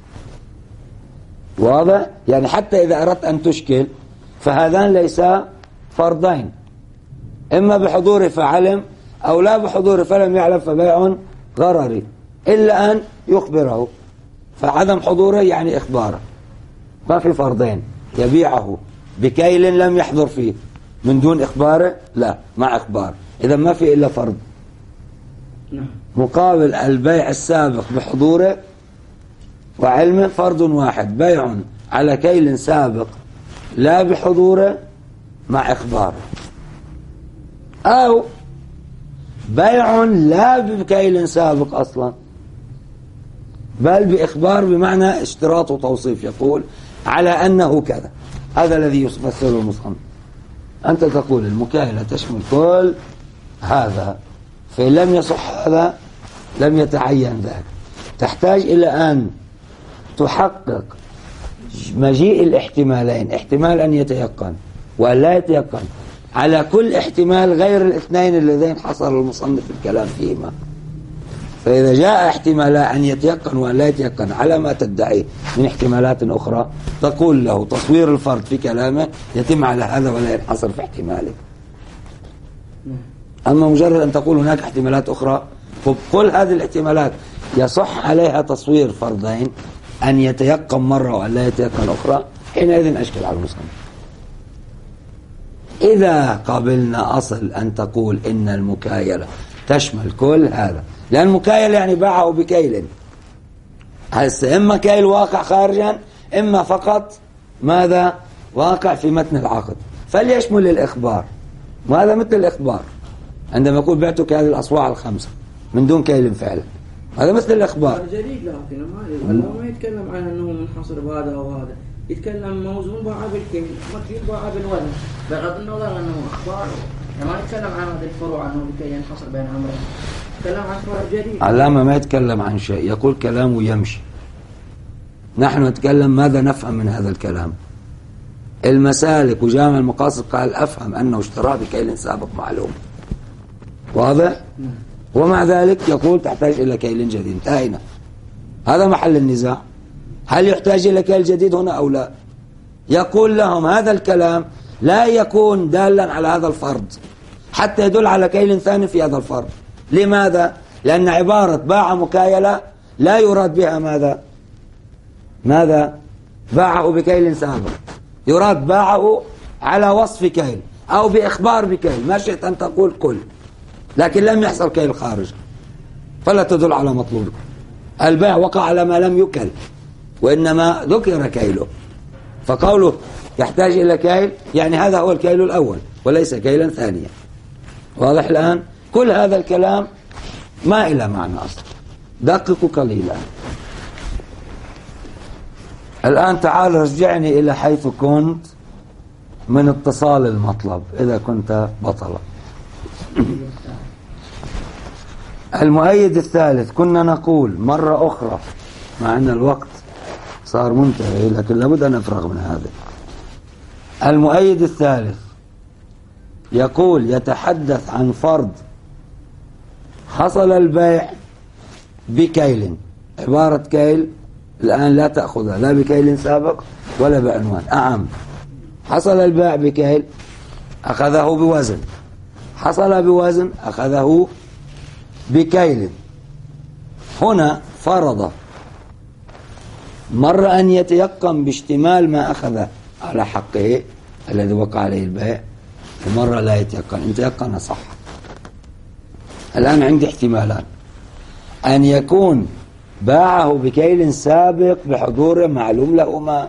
واضح؟ يعني حتى إذا أردت أن تشكل فهذان ليس فرضين، إما بحضوره فعلم أو لا بحضوره فلم يعلم فبيع غرري إلا أن يخبره. فعدم حضوره يعني إخباره. ما في فرضين، يبيعه بكيل لم يحضر فيه من دون إخباره، لا مع إخبار، إذا ما في إلا فرض. مقابل البيع السابق بحضوره وعلمه فرض واحد، بيع على كيل سابق لا بحضوره مع إخباره، أو بيع لا بكيل سابق أصلا بل بإخبار بمعنى اشتراط وتوصيف، يقول على أنه كذا. هذا الذي يفسره المصنف. أنت تقول المكايلة تشمل كل هذا، فإن لم يصح هذا لم يتعين ذاك. تحتاج إلى أن تحقق مجيء الاحتمالين، احتمال أن يتيقن وأن لا يتيقن على كل احتمال غير الاثنين اللذين حصر المصنف الكلام فيهما. فإذا جاء احتمال أن يتيقن وأن لا يتيقن على ما تدعيه من احتمالات أخرى، تقول له تصوير الفرد في كلامه يتم على هذا ولا ينحصر في احتماله. أما مجرد أن تقول هناك احتمالات أخرى، فكل هذه الاحتمالات يصح عليها تصوير فرضين، أن يتيقن مرة وأن لا يتيقن أخرى، حينئذ أشكل على المصنف. إذا قبلنا أصل أن تقول إن المكايلة تشمل كل هذا، لأن المكايلة يعني باعه بكيل، هسه إما كيل واقع خارجا، إما فقط ماذا واقع في متن العقد، فليشمل الإخبار. وهذا مثل الإخبار عندما يقول بعتك هذه الأصواع الخمسة من دون كيل فعلا، هذا مثل الإخبار. جديد، لكن ما يتكلم عن أنه منحصر بهذا أو هذا، يتكلم موزون باع بالكيل، مكيل باع بالوزن، بغض النظر أنه أخبار. يعني ما يتكلم عن هذه الفروع أنه لكي ينحصر بين أمرين، يتكلم عن فروع جديد. علامة ما يتكلم عن شيء، يقول كلامه يمشي. نحن نتكلم ماذا نفهم من هذا الكلام. المسالك وجامع المقاصد قال أفهم أنه اشترى بكيل سابق معلوم، واضح؟ ومع ذلك يقول تحتاج إلى كيل جديد. انتهينا، هذا محل النزاع. هل يحتاج إلى كيل جديد هنا أو لا؟ يقول لهم هذا الكلام لا يكون دالا على هذا الفرض حتى يدل على كيل ثاني في هذا الفرض. لماذا؟ لأن عبارة باع مكايلة لا يراد بها ماذا؟ باعه بكيل سابق، يراد باعه على وصف كيل أو بإخبار بكيل، ما شئت أن تقول كل، لكن لم يحصل كيل خارج فلا تدل على مطلوبك. البيع وقع على ما لم يكل وإنما ذكر كيله، فقوله يحتاج إلى كيل يعني هذا هو الكيل الأول وليس كيلا ثانيا. واضح الآن؟ كل هذا الكلام ما إلى معنى أصلا، دققوا قليلا. الآن تعال رجعني إلى حيث كنت من اتصال المطلب إذا كنت بطلا. المؤيد الثالث كنا نقول مرة أخرى مع أن الوقت صار منتهي لكن لابد أن نفرغ من هذا. المؤيد الثالث يقول يتحدث عن فرض حصل البيع بكيل، عبارة كيل الآن لا تأخذها لا بكيل سابق ولا بعنوان أعم. حصل البيع بكيل أخذه بوزن، حصل بوزن أخذه بكيل. هنا فرض مرة أن يتيقن باشتمال ما أخذ على حقه الذي وقع عليه البيع، ومرة لا يتيقن. إن تيقن صح. الآن عندي احتمالان: أن يكون باعه بكيل سابق بحضور معلوم لهما،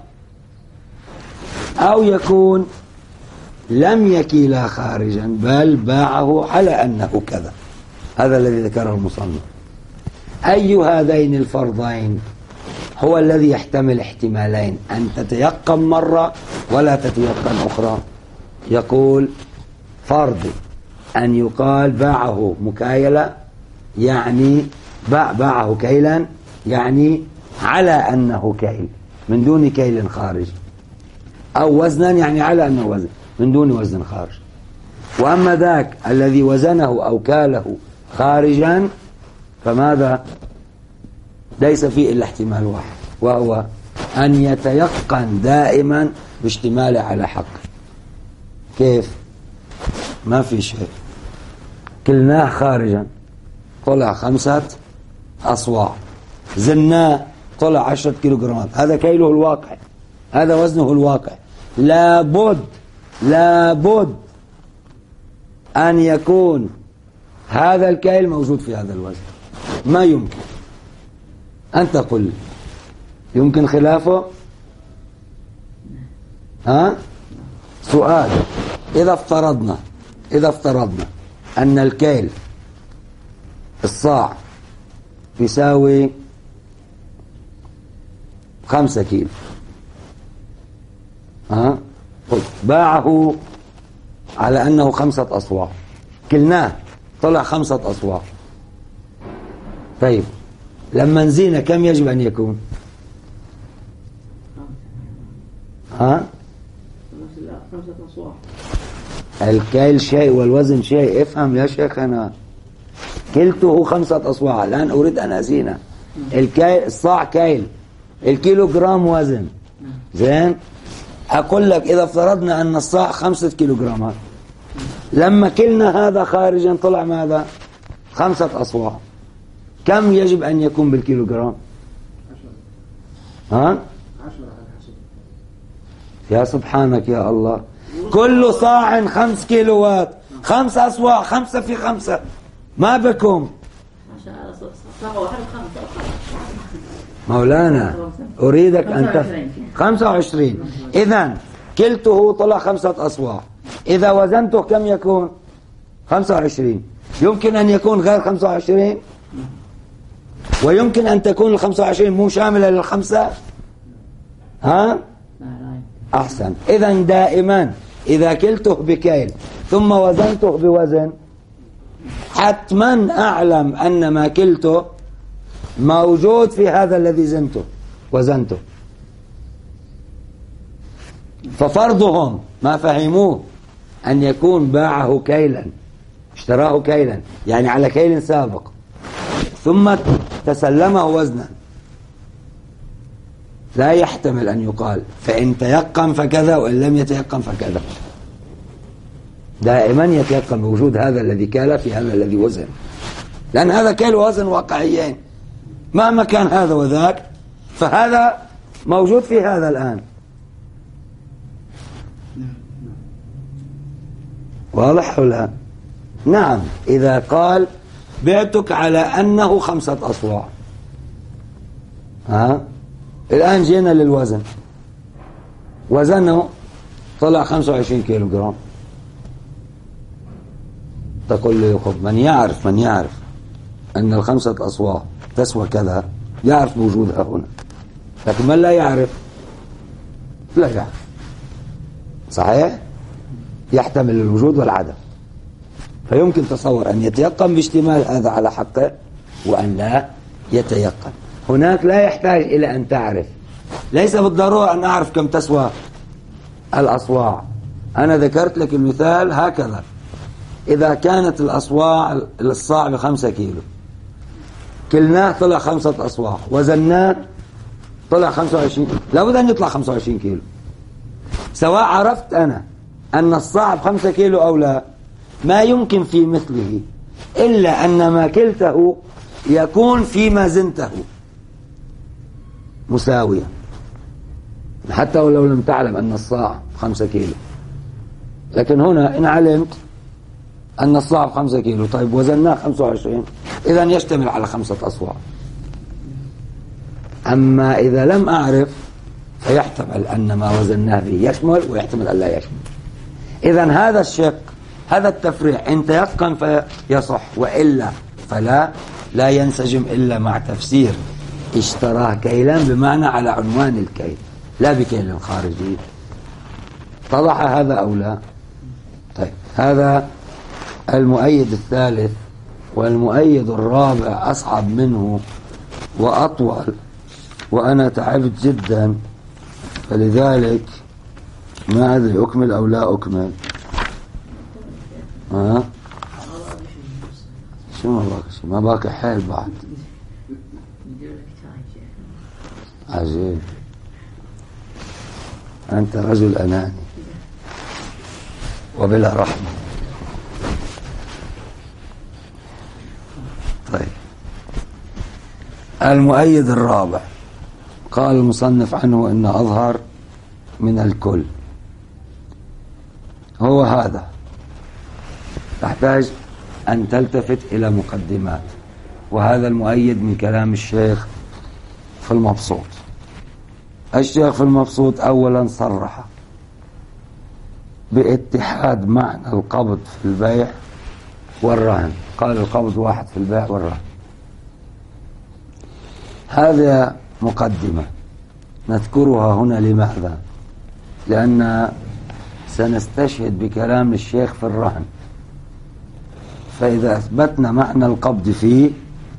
أو يكون لم يكيلا خارجا بل باعه على أنه كذا. هذا الذي ذكره المصنف. أي هذين الفرضين هو الذي يحتمل احتمالين، أن تتيقن مرة ولا تتيقن أخرى؟ يقول فرض أن يقال باعه مكايلة يعني باعه كيلا يعني على أنه كيل من دون كيل خارج، أو وزنا يعني على أنه وزن من دون وزن خارج. وأما ذاك الذي وزنه أو كاله خارجا فماذا؟ ليس فيه إلا احتمال واحد، وهو أن يتيقن دائما باشتماله على حق. كيف؟ ما في شيء. كلناه خارجا طلع 5 أصواع، زناه طلع 10 كيلوغرامات. هذا كيله الواقع، هذا وزنه الواقع. لابد أن يكون هذا الكيل موجود في هذا الوزن. ما يمكن. أنت قل يمكن خلافه؟ سؤال. إذا افترضنا أن الكيل الصاع يساوي 5 كيلو، باعه على أنه 5 أصواع، كلناه طلع 5 أصواع. طيب لما نزينا كم يجب أن يكون؟ الكيل شيء والوزن شيء. افهم يا شيخنا، كلته 5 أصواع. الآن أريد أن أزينه. الكيل الصاع كيل، الكيلوغرام وزن. زين، أقول لك إذا افترضنا أن الصاع 5 كيلوغرامات، لما كلنا هذا خارجا طلع ماذا؟ 5 أصواع. كم يجب أن يكون بالكيلوغرام؟ 10 يا سبحانك يا الله. كل صاع 5 كيلوات، 5 أصواع، 5 في 5 ما بكم مولانا. أريدك أن 25. إذن كلته طلع 5 أصواع. إذا وزنته كم يكون؟ 25. يمكن أن يكون غير 25، ويمكن أن تكون 25 مو شاملة لل5. أحسن. إذن دائما إذا كلته بكيل ثم وزنته بوزن، حتما أعلم أن ما كلته موجود في هذا الذي وزنته. ففرضهم ما فهموه أن يكون باعه كيلا، اشتراه كيلا يعني على كيل سابق، ثم تسلمه وزنا، لا يحتمل أن يقال فإن تيقن فكذا وإن لم يتيقن فكذا. دائما يتيقن بوجود هذا الذي كال في هذا الذي وزن، لأن هذا كيل وزن واقعيين مهما كان هذا وذاك، فهذا موجود في هذا الآن. واضح ولا؟ نعم. إذا قال بعتك على أنه 5 أصواع، الآن جينا للوزن، وزنه طلع 25 كيلوغرام. تقول لي خب من يعرف أن 5 أصواع تسوى كذا، يعرف بوجودها هنا، لكن من لا يعرف لا يعرف. صحيح؟ يحتمل الوجود والعدم، فيمكن تصور أن يتيقن باشتمال هذا على حقه وأن لا يتيقن. هناك لا يحتاج إلى أن تعرف، ليس بالضرورة أن أعرف كم تسوى الأصواع. أنا ذكرت لك المثال هكذا: إذا كانت الأصواع الصاع ب5 كيلو، كلناه طلع 5 أصواع، وزناه طلع 25، لابد أن يطلع 25 كيلو. سواء عرفت أنا أن الصاع ب5 كيلو أو لا، ما يمكن في مثله إلا أن ما كلته يكون فيما زنته مساويا، حتى ولو لم تعلم أن الصاع 5 كيلو. لكن هنا إن علمت أن الصاع 5 كيلو، طيب وزناه 25، إذن يشتمل على 5 أصواع. أما إذا لم أعرف فيحتمل أن ما وزناه به يشمل، ويحتمل أن لا يشمل. إذن هذا الشق، هذا التفريع إن تيقن فيصح، وإلا فلا ينسجم إلا مع تفسير اشتراه كيلا بمعنى على عنوان الكيل لا بكيل خارجي. اتضح هذا أو لا؟ طيب، هذا المؤيد الثالث. والمؤيد الرابع أصعب منه وأطول، وأنا تعبت جدا، فلذلك ما أدري أكمل أو لا أكمل. شو ما باقي حيل بعد. عجيب، أنت رجل أناني وبلا رحمة. المؤيد الرابع قال المصنف عنه إنه أظهر من الكل، هو هذا. تحتاج أن تلتفت إلى مقدمات، وهذا المؤيد من كلام الشيخ في المبسوط. الشيخ في المبسوط أولا صرح باتحاد معنى القبض في البيع والرهن، قال القبض واحد في البيع والرهن. هذا مقدمة نذكرها هنا. لماذا؟ لأن سنستشهد بكلام الشيخ في الرهن، فإذا أثبتنا معنى القبض فيه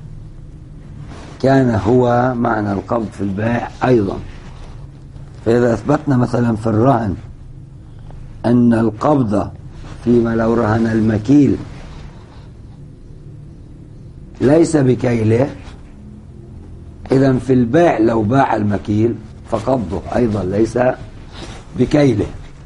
كان هو معنى القبض في البيع أيضا. فإذا أثبتنا مثلا في الرهن أن القبض فيما لو رهن المكيل ليس بكيله، إذن في البيع لو باع المكيل فقبضه أيضا ليس بكيله.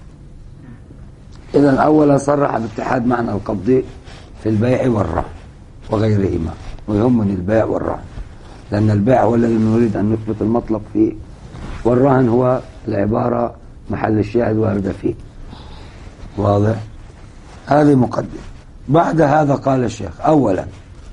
إذن أولا صرح باتحاد معنى القبض في البيع والرهن وغيرهما، ويهمني البيع والرهن، لأن البيع هو الذي نريد أن نثبت المطلب فيه، والرهن هو العبارة محل الشاهد واردة فيه. واضح؟ هذه مقدمة. بعد هذا قال الشيخ أولا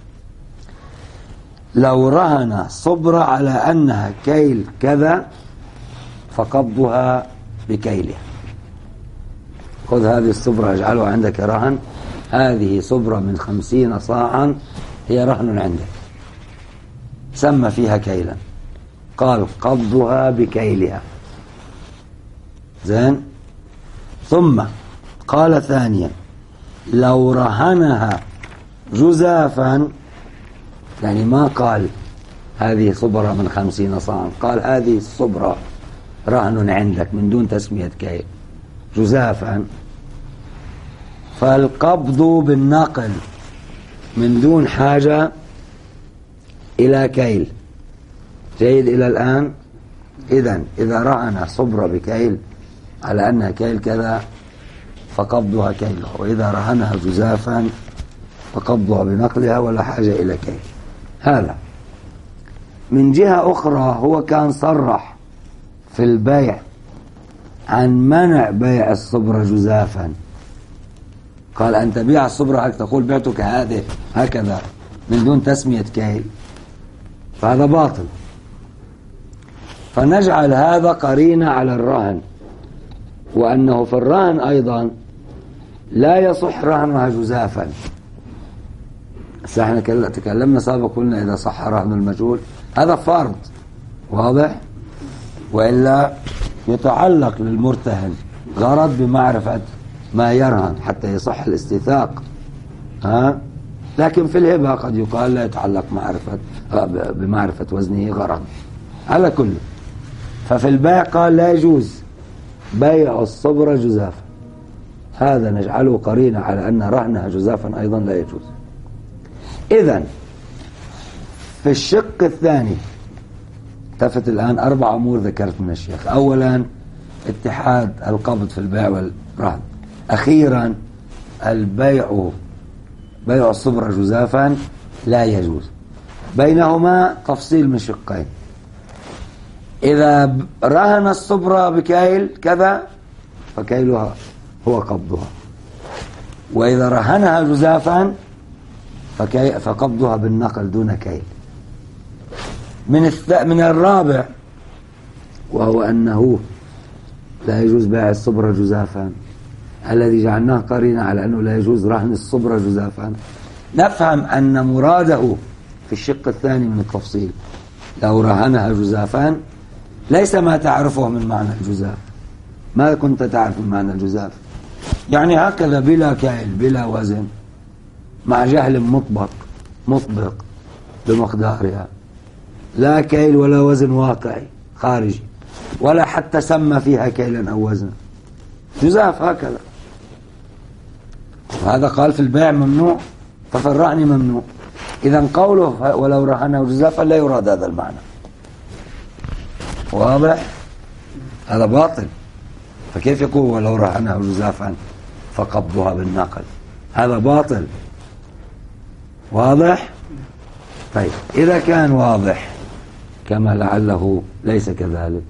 لو رهن صبرة على أنها كيل كذا فقبضها بكيلها. خذ هذه الصبرة اجعلها عندك رهن، هذه صبرة من 50 صاعا هي رهن عندك، سمى فيها كيلا، قال قبضها بكيلها. زين. ثم قال ثانيا لو رهنها جزافا، يعني ما قال هذه صبرة من 50 صاعا، قال هذه الصبرة رهن عندك من دون تسمية كيل جزافا، فالقبض بالنقل من دون حاجة إلى كيل. جيد إلى الآن؟ إذن إذا رهن صبرة بكيل على أنها كيل كذا فقبضها كيلها، وإذا رهنها جزافا فقبضها بنقلها ولا حاجة إلى كيل. هذا. من جهة أخرى هو كان صرح في البيع عن منع بيع الصبرة جزافا، قال أن تبيع الصبرة تقول بعتك هذه هكذا من دون تسمية كيل، فهذا باطل. فنجعل هذا قرينة على الرهن، وأنه في الرهن أيضا لا يصح رهنها جزافا. احنا تكلمنا سابقا قلنا إذا صح رهن المجهول هذا فرض واضح، وإلا يتعلق للمرتهن غرض بمعرفة ما يرهن حتى يصح الاستيثاق. لكن في الهبة قد يقال لا يتعلق بمعرفة وزنه غرض. على كل، ففي البيع قال لا يجوز بيع الصبرة جزافا، هذا نجعله قرينة على أن رهنها جزافا أيضا لا يجوز. إذن في الشق الثاني التفت الآن 4 أمور ذكرت من الشيخ. أولا اتحاد القبض في البيع والرهن. أخيرا البيع بيع الصبرة جزافا لا يجوز. بينهما تفصيل من شقين. إذا رهن الصبرة بكيل كذا فكيلها هو قبضها، وإذا رهنها جزافا فقبضها بالنقل دون كيل. من الرابع وهو أنه لا يجوز بيع الصبرة جزافا، الذي جعلناه قرينة على أنه لا يجوز رهن الصبرة جزافا، نفهم أن مراده في الشق الثاني من التفصيل لو رهنها جزافا ليس ما تعرفه من معنى الجزاف. ما كنت تعرف من معنى الجزاف؟ يعني هكذا بلا كيل بلا وزن مع جهل مطبق بمقدارها، لا كيل ولا وزن واقعي خارجي ولا حتى سمى فيها كيلا أو وزنا، جزاف هكذا. وهذا قال في البيع ممنوع، ففي الرهن ممنوع. إذن قوله ولو رهنه جزافا لا يراد هذا المعنى. واضح؟ هذا باطل. فكيف يقول ولو رهنه جزافا فقبضها بالنقل؟ هذا باطل. واضح؟ طيب إذا كان واضح كما لعله ليس كذلك.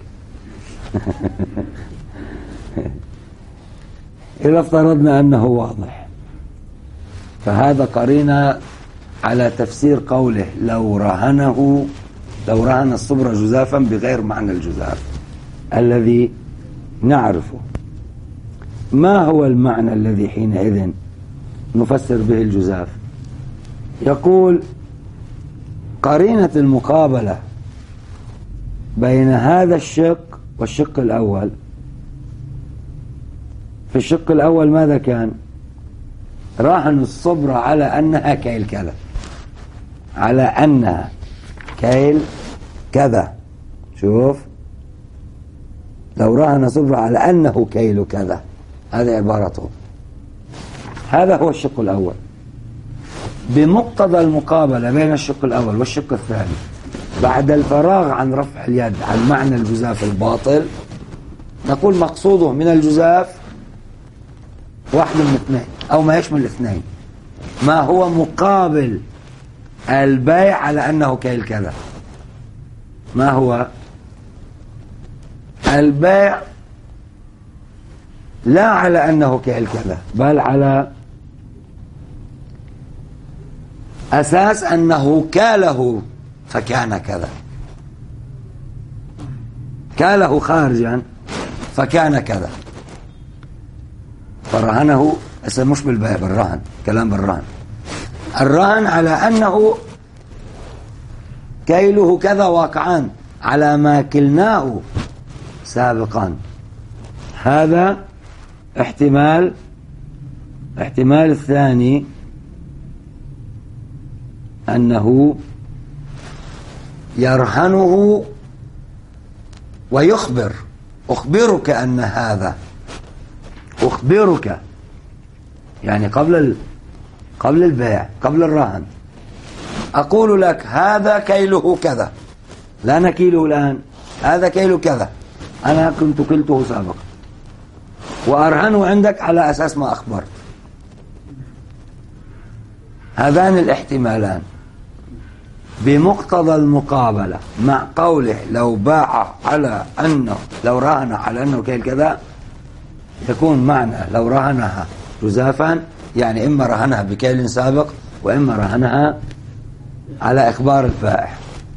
إذا افترضنا أنه واضح، فهذا قرينة على تفسير قوله لو رهن الصبر جزافا بغير معنى الجزاف الذي نعرفه. ما هو المعنى الذي حينئذ نفسر به الجزاف؟ يقول قرينة المقابلة بين هذا الشق والشق الأول. في الشق الأول ماذا كان؟ راهن الصبر على أنها كيل كذا، على أنها كيل كذا. شوف، لو راهن صبر على أنه كيل كذا، هذه عبارته. هذا هو الشق الأول. بمقتضى المقابلة بين الشق الأول والشق الثاني بعد الفراغ عن رفع اليد عن معنى الجزاف الباطل، نقول مقصوده من الجزاف واحد من اثنين أو ما يشمل الاثنين. ما هو مقابل البيع على أنه كيل كذا؟ ما هو البيع؟ لا على أنه كيل كذا، بل على أساس أنه كاله فكان كذا، كاله خارجا فكان كذا، فرهنه. مش بالبيع، بالرهن، كلام بالرهن. الرهن على أنه كيله كذا واقعا على ما كلناه سابقا. هذا احتمال الثاني أنه يرهنه ويخبر، أخبرك أن هذا، أخبرك يعني قبل البيع، قبل الرهن، أقول لك هذا كيله كذا، لا نكيله الآن، هذا كيله كذا، أنا كنت كلته سابقا، وأرهنه عندك على أساس ما أخبرت. هذان الاحتمالان بمقتضى المقابلة مع قوله لو باع على أنه، لو رهن على أنه كيل كذا، يكون معنى لو رهنها جزافا، يعني إما رهنها بكيل سابق وإما رهنها على إخبار البائع،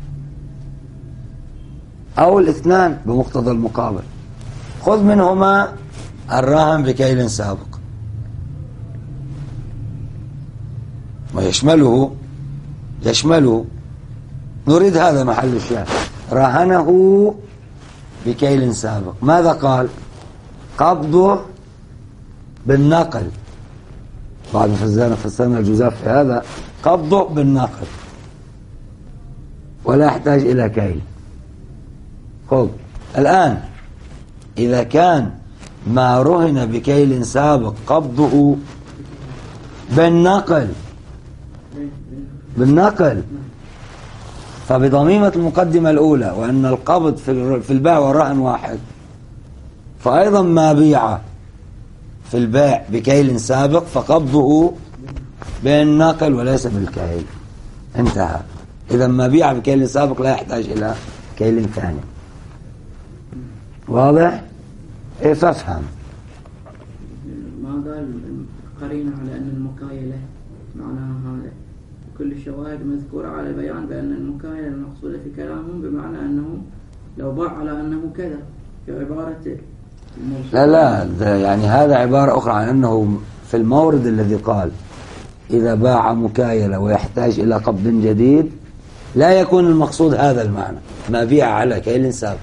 أو الاثنان بمقتضى المقابل. خذ منهما الرهن بكيل سابق ويشمله نريد هذا محل الشاهد. رهنه بكيل سابق، ماذا قال؟ قبضه بالنقل. بعد ما فسرنا الجزاف في هذا، قبضه بالنقل ولا يحتاج إلى كيل. خذ الآن، إذا كان ما رهن بكيل سابق قبضه بالنقل، فبضميمة المقدمة الأولى وأن القبض في البيع والرهن واحد، فأيضا ما بيع في البيع بكيل سابق فقبضه بالنقل وليس بالكيل. انتهى. إذا ما بيع بكيل سابق لا يحتاج إلى كيل ثاني. واضح؟ إيه، فافهم. ما قال قرينة على أن المكايلة معناها هذا. كل الشواهد مذكورة على بيان بأن المكايلة المقصودة في كلامهم بمعنى أنه لو باع على أنه كذا، في عبارة لا يعني هذا عبارة أخرى عن أنه في المورد الذي قال إذا باع مكايلة ويحتاج إلى قبض جديد، لا يكون المقصود هذا المعنى ما بيع على كيل سابق،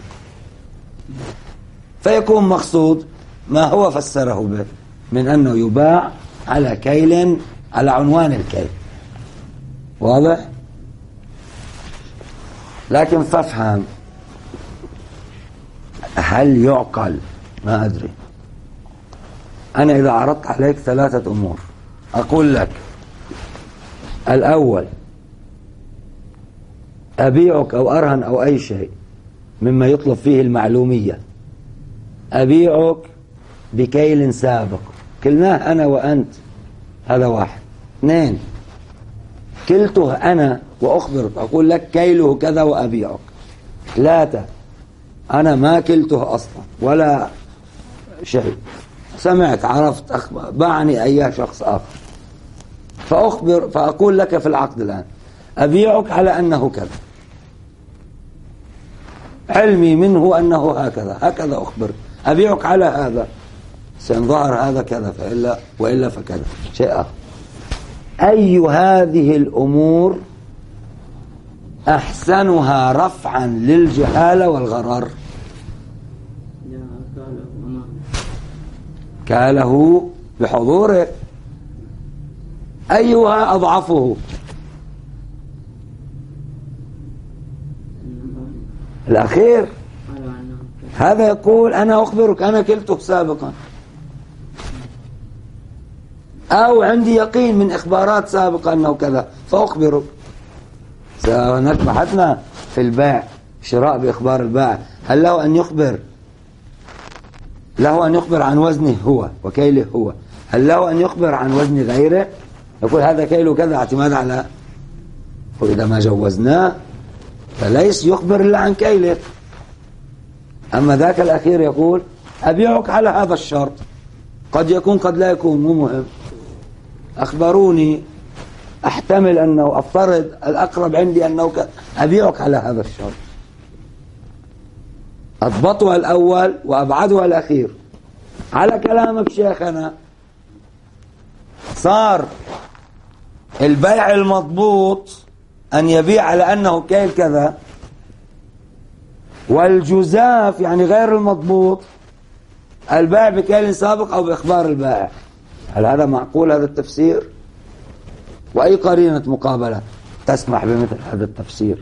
فيكون مقصود ما هو فسره به من أنه يباع على كيل، على عنوان الكيل. واضح؟ لكن فافهم، هل يعقل؟ ما أدري. أنا إذا عرضت عليك 3 أمور، أقول لك الأول أبيعك أو أرهن أو أي شيء مما يطلب فيه المعلومية، أبيعك بكيل سابق، كلناه أنا وأنت، هذا واحد. 2، كلته أنا وأخبرك، أقول لك كيله كذا وأبيعك، 3 أنا ما كلته أصلا ولا شيء، سمعت عرفت باعني أي شخص آخر، فأقول لك في العقد الآن أبيعك على أنه كذا، علمي منه أنه هكذا أخبر، أبيعك على هذا، سينظهر هذا كذا وإلا فكذا شيء آخر. أي هذه الأمور أحسنها رفعا للجهالة والغرر؟ كاله بحضوره. أيها أضعفه؟ الأخير. هذا يقول أنا أخبرك أنا كلته سابقا، أو عندي يقين من إخبارات سابقة أنه كذا فأخبرك. هناك بحثنا في البيع شراء بإخبار البائع، هل له أن يخبر عن وزنه هو وكيله هو؟ هل له أن يخبر عن وزن غيره؟ يقول هذا كيله كذا اعتماد على، وإذا ما جوزناه فليس يخبر إلا عن كيله. أما ذاك الأخير يقول أبيعك على هذا الشرط، قد يكون قد لا يكون، مو مهم، أخبروني، أحتمل أنه أفترض الأقرب عندي أنه أبيعك على هذا الشرط. أضبطها الأول وأبعدها الأخير. على كلامك شيخنا صار البيع المضبوط أن يبيع على أنه كيل كذا، والجزاف يعني غير المضبوط البيع بكيل سابق أو بإخبار البائع. هل هذا معقول هذا التفسير؟ وأي قرينة مقابلة تسمح بمثل هذا التفسير؟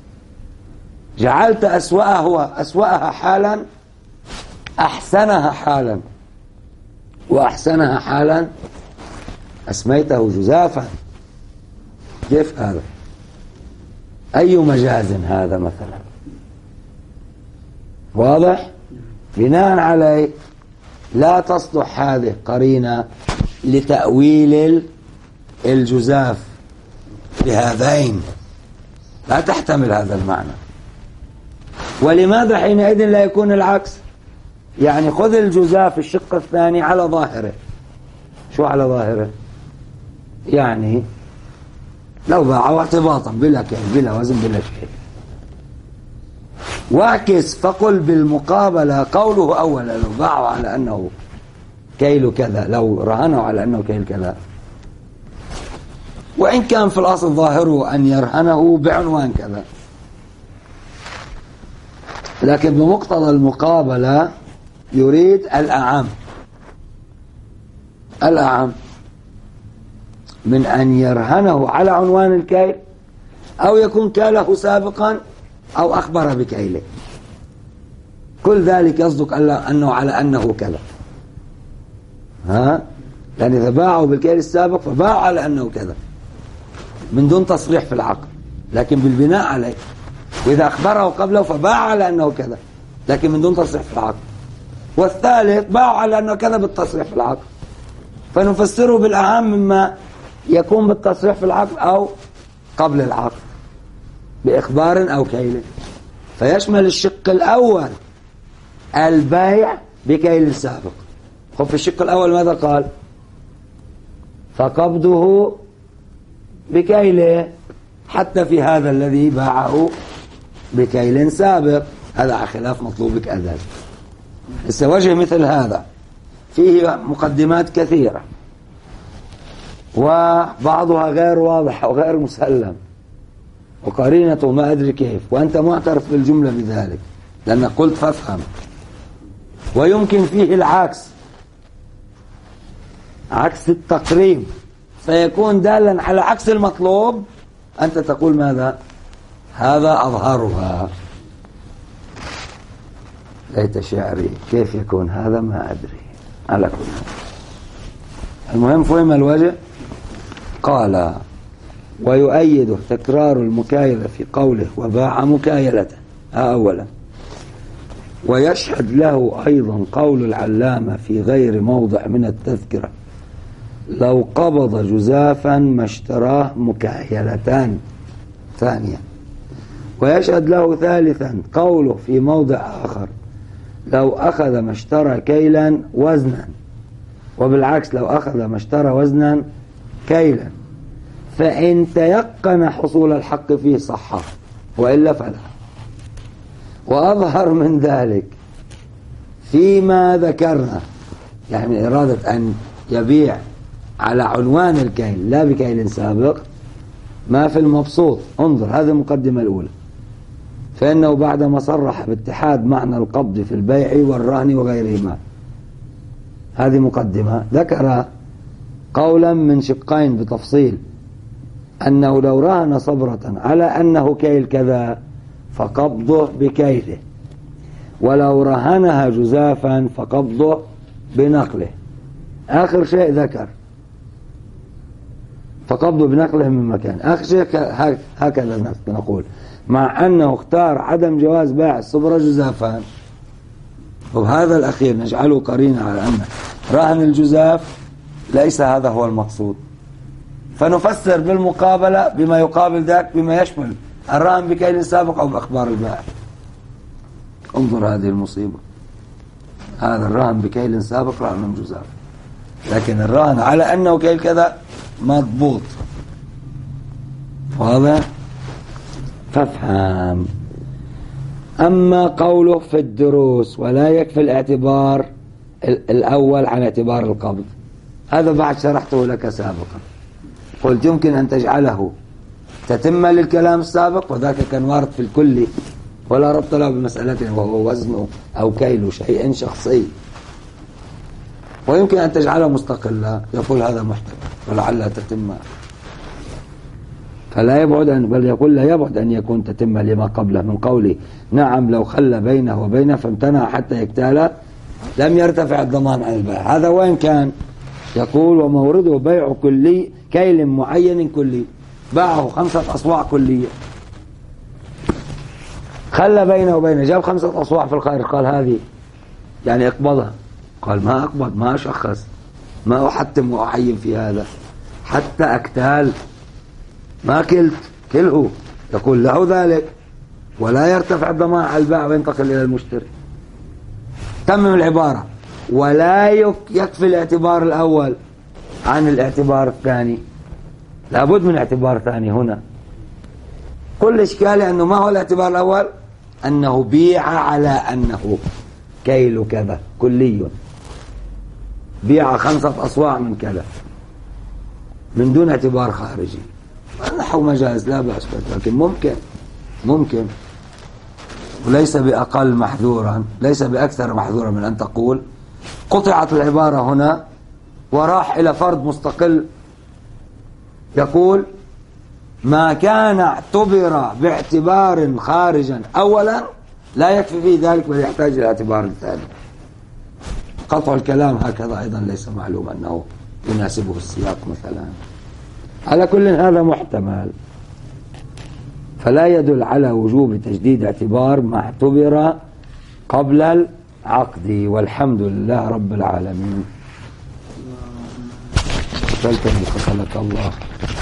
جعلت أسوأها حالا أحسنها حالا، وأحسنها حالا أسميته جزافا. كيف هذا؟ أي مجاز هذا مثلا؟ واضح؟ بناء عليه لا تصلح هذه قرينة لتأويل الجزاف بهذين، لا تحتمل هذا المعنى. ولماذا حينئذ لا يكون العكس؟ يعني خذ الجزاف الشق الثاني على ظاهره. شو على ظاهره؟ يعني لو باعوا اعتباطا بلا كيل بلا وزن بلا شيء، واعكس فقل بالمقابلة قوله أولا لو باعوا على أنه كيل كذا، لو رهنوا على أنه كيل كذا، وإن كان في الأصل ظاهره أن يرهنه بعنوان كذا، لكن بمقتضى المقابلة يريد الأعم من أن يرهنه على عنوان الكيل، أو يكون كاله سابقا أو أخبر بكيله. كل ذلك يصدق أنه على أنه كذا، لأن إذا باعوا بالكيل السابق فباعوا على أنه كذا من دون تصريح في العقد، لكن بالبناء عليه. وإذا أخبره قبله فباع على أنه كذا، لكن من دون تصريح في العقد. والثالث باعوا على أنه كذا بالتصريح في العقد، فنفسره بالأهم مما يكون بالتصريح في العقد أو قبل العقد بإخبار أو كيل. فيشمل الشق الأول البيع بكيل سابق. خب في الشق الأول ماذا قال؟ فقبضه بكيله، حتى في هذا الذي باعه بكيل سابق، هذا على خلاف مطلوبك أزل. وجه مثل هذا فيه مقدمات كثيرة، وبعضها غير واضح أو غير مسلم، وقرينته ما أدري كيف، وأنت معترف بالجملة بذلك لأنك قلت فافهم. ويمكن فيه العكس، عكس التقريب، فيكون دالا على عكس المطلوب. أنت تقول ماذا؟ هذا أظهرها. ليت شعري كيف يكون هذا ما أدري. على كل المهم فهم الوجه. قال ويؤيده تكرار المكايلة في قوله وباع مكايلة أولا، ويشهد له أيضا قول العلامة في غير موضع من التذكرة لو قبض جزافا ما اشتراه مكايلتان ثانية، ويشهد له ثالثا قوله في موضع آخر: لو أخذ ما اشترى كيلا وزنا، وبالعكس لو أخذ ما اشترى وزنا كيلا، فإن تيقن حصول الحق فيه صح، وإلا فلا. وأظهر من ذلك فيما ذكرنا، يعني من إرادة أن يبيع على عنوان الكيل لا بكيل سابق، ما في المبسوط. انظر، هذه المقدمة الأولى. فإنه بعدما صرح باتحاد معنى القبض في البيع والرهن وغيرهما، هذه مقدمة، ذكر قولا من شقين بتفصيل: أنه لو رهن صبرة على أنه كيل كذا فقبضه بكيله، ولو رهنها جزافا فقبضه بنقله. آخر شيء ذكر فقبضه بنقله من مكان. آخر شيء هكذا نقول، مع أنه اختار عدم جواز بيع الصبرة جزافا، وهذا الأخير نجعله قرينة على أن رهن الجزاف ليس هذا هو المقصود، فنفسر بالمقابلة بما يقابل ذاك بما يشمل الرهن بكيل سابق أو بأخبار البائع. انظر هذه المصيبة، هذا الرهن بكيل سابق رهن جزاف، لكن الرهن على أنه كيل كذا مضبوط. وهذا فافهم. أما قوله في الدروس ولا يكفي الاعتبار الأول عن اعتبار القبض، هذا بعد شرحته لك سابقا. قلت يمكن أن تجعله تتم للكلام السابق، وذاك كان وارد في الكل ولا ربط له بمسألته وهو وزنه أو كيل شيء شخصي، ويمكن أن تجعله مستقلا، يقول هذا محتمل ولعلها تتم، فلا يبعد بل يقول لا يبعد أن يكون تتم لما قبله من قوله: نعم لو خلى بينه وبينه فامتنع حتى يكتال لم يرتفع الضمان عن البائع. هذا وين كان؟ يقول: ومورده بيع كلي كيل معين كلي، باعه 5 أصواع كلية، خلى بينه وبينه، جاب 5 أصواع في الخارج، قال هذه يعني اقبضها، قال ما أقبض، ما أشخص، ما أحتم وأعين في هذا حتى أكتال، ما كلت كله. يقول له ذلك ولا يرتفع الضمان على البائع وينتقل إلى المشتري. تمم العبارة: ولا يكفي الاعتبار الأول عن الاعتبار الثاني، لابد من اعتبار ثاني هنا. كل إشكالي أنه ما هو الاعتبار الأول؟ أنه بيع على أنه كيل كذا كلي، بيع 5 أصواع من كذا من دون اعتبار خارجي. نحو مجاز لا بأس، لكن ممكن وليس بأقل محذورا، ليس بأكثر محذورا من أن تقول قطعت العبارة هنا وراح إلى فرد مستقل يقول: ما كان اعتبر باعتبار خارجا أولا لا يكفي فيه ذلك بل يحتاج إلى اعتبار ثاني. قطع الكلام هكذا أيضا ليس معلوم أنه يناسبه السياق مثلا. على كل هذا محتمل، فلا يدل على وجوب تجديد اعتبار ما اعتبر قبل العقد. والحمد لله رب العالمين. فلتني قتلك الله.